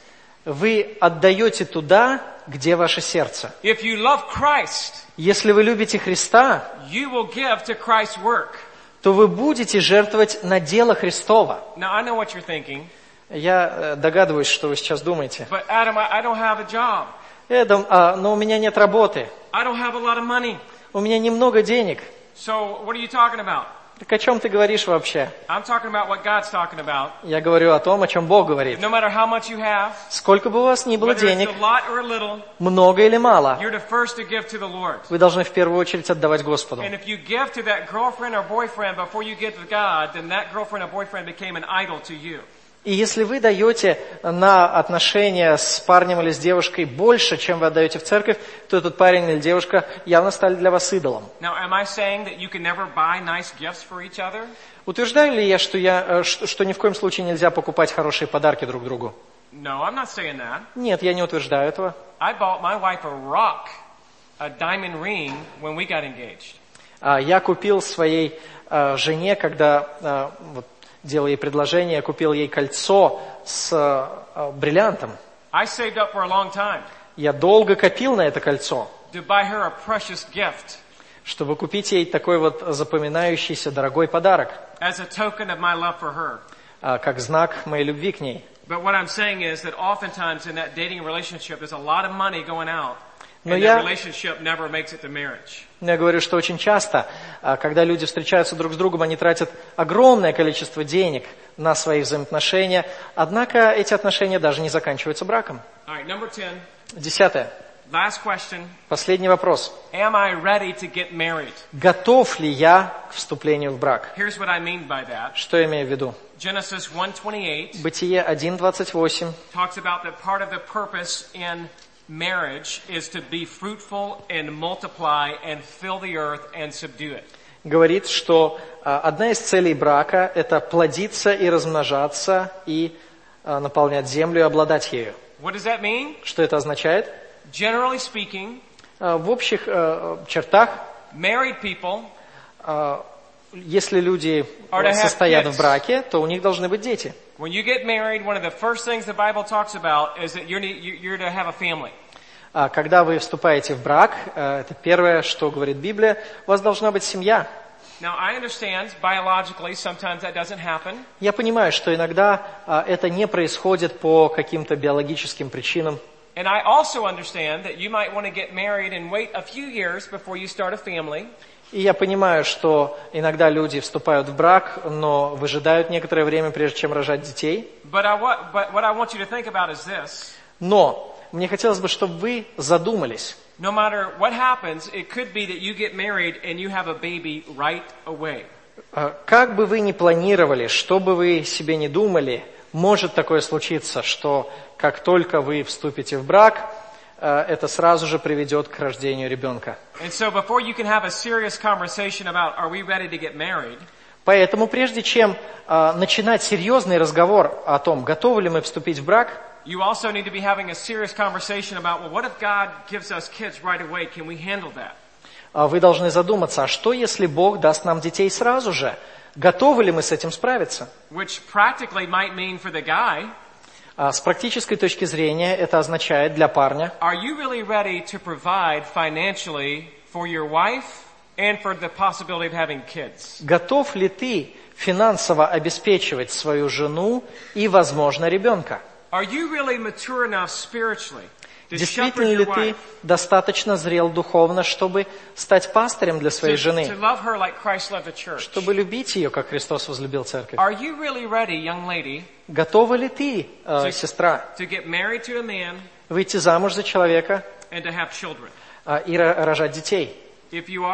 Вы отдаете туда, где ваше сердце. If you love Christ, Если вы любите Христа, you will give to Christ's work. то вы будете жертвовать на дело Христова. Now, I know what you're thinking, Я э, догадываюсь, что вы сейчас думаете. but Adam, I, I don't have a job. Эдам, а, но у меня нет работы, I don't have a lot of money. у меня немного денег. So, what are you talking about? Так о чем ты говоришь вообще? I'm talking about what God's talking about. Я говорю о том, о чем Бог говорит. No matter how much you have, Сколько бы у вас ни было whether денег, it's a lot or a little, много или мало, you're the first to give to the Lord. вы должны в первую очередь отдавать Господу. And if you give to that girlfriend or boyfriend before you give to God, then that girlfriend or boyfriend became an idol to you. И если вы даете на отношения с парнем или с девушкой больше, чем вы отдаете в церковь, то этот парень или девушка явно стали для вас идолом. Now, am I saying that you can never buy nice gifts for each other? Утверждаю ли я, что, я, что, что ни в коем случае нельзя покупать хорошие подарки друг другу? No, I'm not saying that. Нет, я не утверждаю этого. I bought my wife a rock, a diamond ring, when we got engaged. А, Я купил своей а, жене, когда а, вот, делал ей предложение, я купил ей кольцо с а, бриллиантом. I saved up for a long time Я долго копил на это кольцо, to buy her a precious gift чтобы купить ей такой вот запоминающийся дорогой подарок, as a token of my love for her. а, как знак моей любви к ней. But what I'm saying is that oftentimes in that dating relationship, there's a lot of money going out, Но and я- that relationship never makes it to marriage. Я говорю, что очень часто, а, когда люди встречаются друг с другом, они тратят огромное количество денег на свои взаимоотношения, однако эти отношения даже не заканчиваются браком. All right, number ten, Десятое. last question. Последний вопрос. Am I ready to get married? Готов ли я к вступлению в брак? Here's what I mean by that. Что я имею в виду? Genesis one twenty-eight Бытие один двадцать восемь talks about that part of the purpose in marriage is to be fruitful and multiply and fill the earth and subdue it. говорит, что а, одна из целей брака – это плодиться и размножаться, и а, наполнять землю и обладать ею. What does that mean? Что это означает? Generally speaking, А, в общих а, чертах, married people а, если люди Or to have состоят kids. в браке, то у них должны быть дети. when you get married, one of the first things the Bible talks about is that you're, you're to have a family. А когда вы вступаете в брак, а, это первое, что говорит Библия, у вас должна быть семья. Now, I understand biologically sometimes that doesn't happen. Я понимаю, что иногда а, это не происходит по каким-то биологическим причинам. And I also understand that you might want to get married and wait a few years before you start a family. И я понимаю, что иногда люди вступают в брак, но выжидают некоторое время, прежде чем рожать детей. But, I, wa- but what I want you to think about is this. Но мне хотелось бы, чтобы вы задумались. No matter what happens, it could be that you get married and you have a baby right away. А, Как бы вы ни планировали, что бы вы себе ни думали, может такое случиться, что как только вы вступите в брак, а, это сразу же приведет к рождению ребенка. And so before you can have a serious conversation about are we ready to get married, Поэтому прежде чем а, начинать серьезный разговор о том, готовы ли мы вступить в брак, you also need to be having a serious conversation about, well, what if God gives us kids right away? Can we handle that? а, вы должны задуматься, а что если Бог даст нам детей сразу же? Готовы ли мы с этим справиться? Which practically might mean for the guy, А, С практической точки зрения это означает для парня, are you really ready to provide financially for your wife and for the possibility of having kids? готов ли ты финансово обеспечивать свою жену и, возможно, ребенка? Are you really mature enough spiritually to shepherd Действительно your ли ты wife, достаточно зрел духовно, чтобы стать пастырем для своей to, to жены, love her like Christ loved the church? чтобы любить ее, как Христос возлюбил церковь? Are you really ready, young lady, Готова ли ты, э, сестра, to get married to a man выйти замуж за человека and to have children? э, и ро- рожать детей? If you are,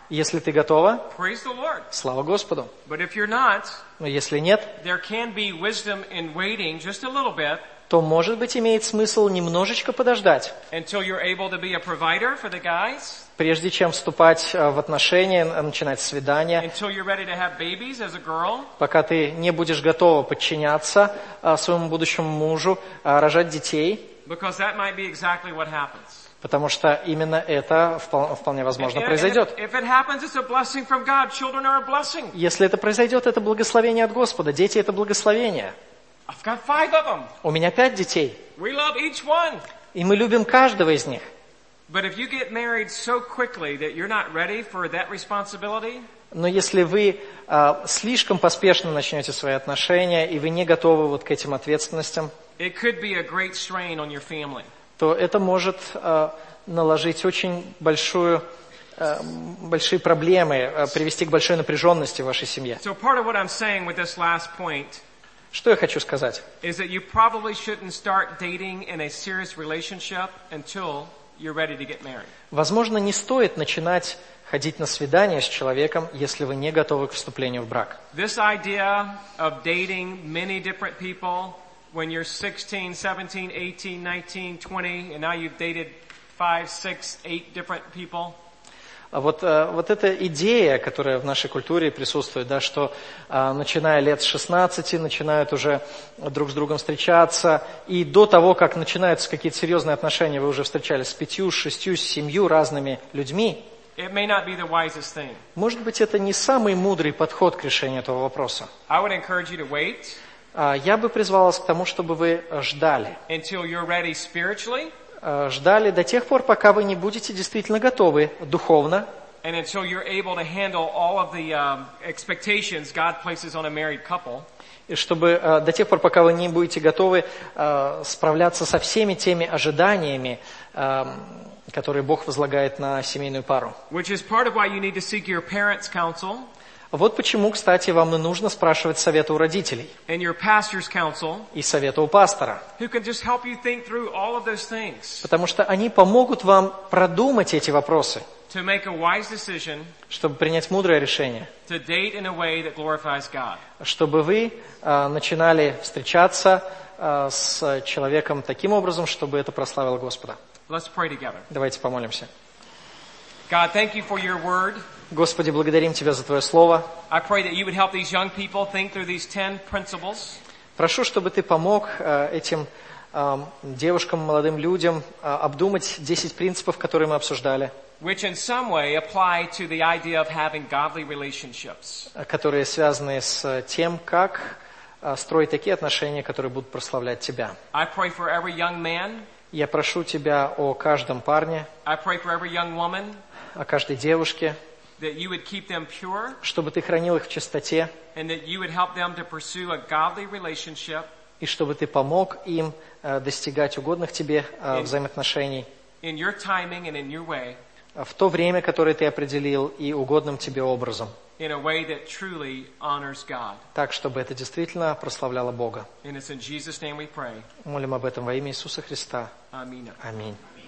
Если ты готова, praise the Lord. слава Господу. But if you're not, Но если нет, there can be wisdom in waiting just a little bit то, может быть, имеет смысл немножечко подождать, until you're able to be a provider for the guys, прежде чем вступать э, в отношения, э, начинать свидания, until you're ready to have babies as a girl, пока ты не будешь готова подчиняться э, своему будущему мужу, э, рожать детей, because that might be exactly what happens. потому что именно это впол- вполне возможно And- and произойдет. if, if it happens, it's a blessing from God. Children are a blessing. Если это произойдет, это благословение от Господа. Дети — это благословение. I've got five of them. У меня пять детей, We love each one. и мы любим каждого из них. But if you get married so quickly that you're not ready for that responsibility, Но если вы а, слишком поспешно начнете свои отношения, и вы не готовы вот к этим ответственностям, it could be a great strain on your family. то это может а, наложить очень большую, а, большие проблемы, а, привести к большой напряженности в вашей семье. So part of what I'm saying with this last point Что я хочу сказать? is that you probably shouldn't start dating in a serious relationship until you're ready to get married. Возможно, не стоит начинать ходить на свидание с человеком, если вы не готовы к вступлению в брак. This idea of dating many different people when you're sixteen, seventeen, eighteen, nineteen, twenty, and now you've dated five, six, eight different people. А вот, э, вот эта идея, которая в нашей культуре присутствует, да, что э, начиная лет с шестнадцати начинают уже друг с другом встречаться, и до того, как начинаются какие-то серьезные отношения, вы уже встречались с пятью, с шестью, с семью разными людьми, It may not be the wisest thing. может быть, это не самый мудрый подход к решению этого вопроса. I would encourage you to wait А я бы призвал вас к тому, чтобы вы ждали. until you're ready spiritually Э, Ждали до тех пор, пока вы не будете действительно готовы духовно, and until you're able to handle all of the um, expectations God places on a married couple. и чтобы э, до тех пор, пока вы не будете готовы э, справляться со всеми теми ожиданиями, э, которые Бог возлагает на семейную пару. Which is part of why you need to seek your parents' counsel Вот почему, кстати, вам и нужно спрашивать совета у родителей and your pastor's counsel, и совета у пастора, who can just help you think through all of those things потому что они помогут вам продумать эти вопросы, to make a wise decision чтобы принять мудрое решение, to date in a way that glorifies God. чтобы вы э, начинали встречаться э, с человеком таким образом, чтобы это прославило Господа. Let's pray together. Давайте помолимся. God, thank you for your word. Господи, благодарим Тебя за Твое Слово. I pray that you would help these young people think through these ten principles Прошу, чтобы Ты помог э, этим э, девушкам, молодым людям э, обдумать десять принципов, которые мы обсуждали, which in some way apply to the idea of having godly relationships. э, которые связаны с тем, как э, строить такие отношения, которые будут прославлять Тебя. I pray for every young man. Я прошу Тебя о каждом парне, I pray for every young woman о каждой девушке, that you would keep them pure чтобы Ты хранил их в чистоте, and that you would help them to pursue a godly relationship и чтобы Ты помог им э, достигать угодных Тебе э, взаимоотношений in your timing and in your way, в то время, которое Ты определил, и угодным Тебе образом, in a way that truly honors God. так, чтобы это действительно прославляло Бога. And it's in Jesus' name we pray. Молим об этом во имя Иисуса Христа. Amen. Аминь.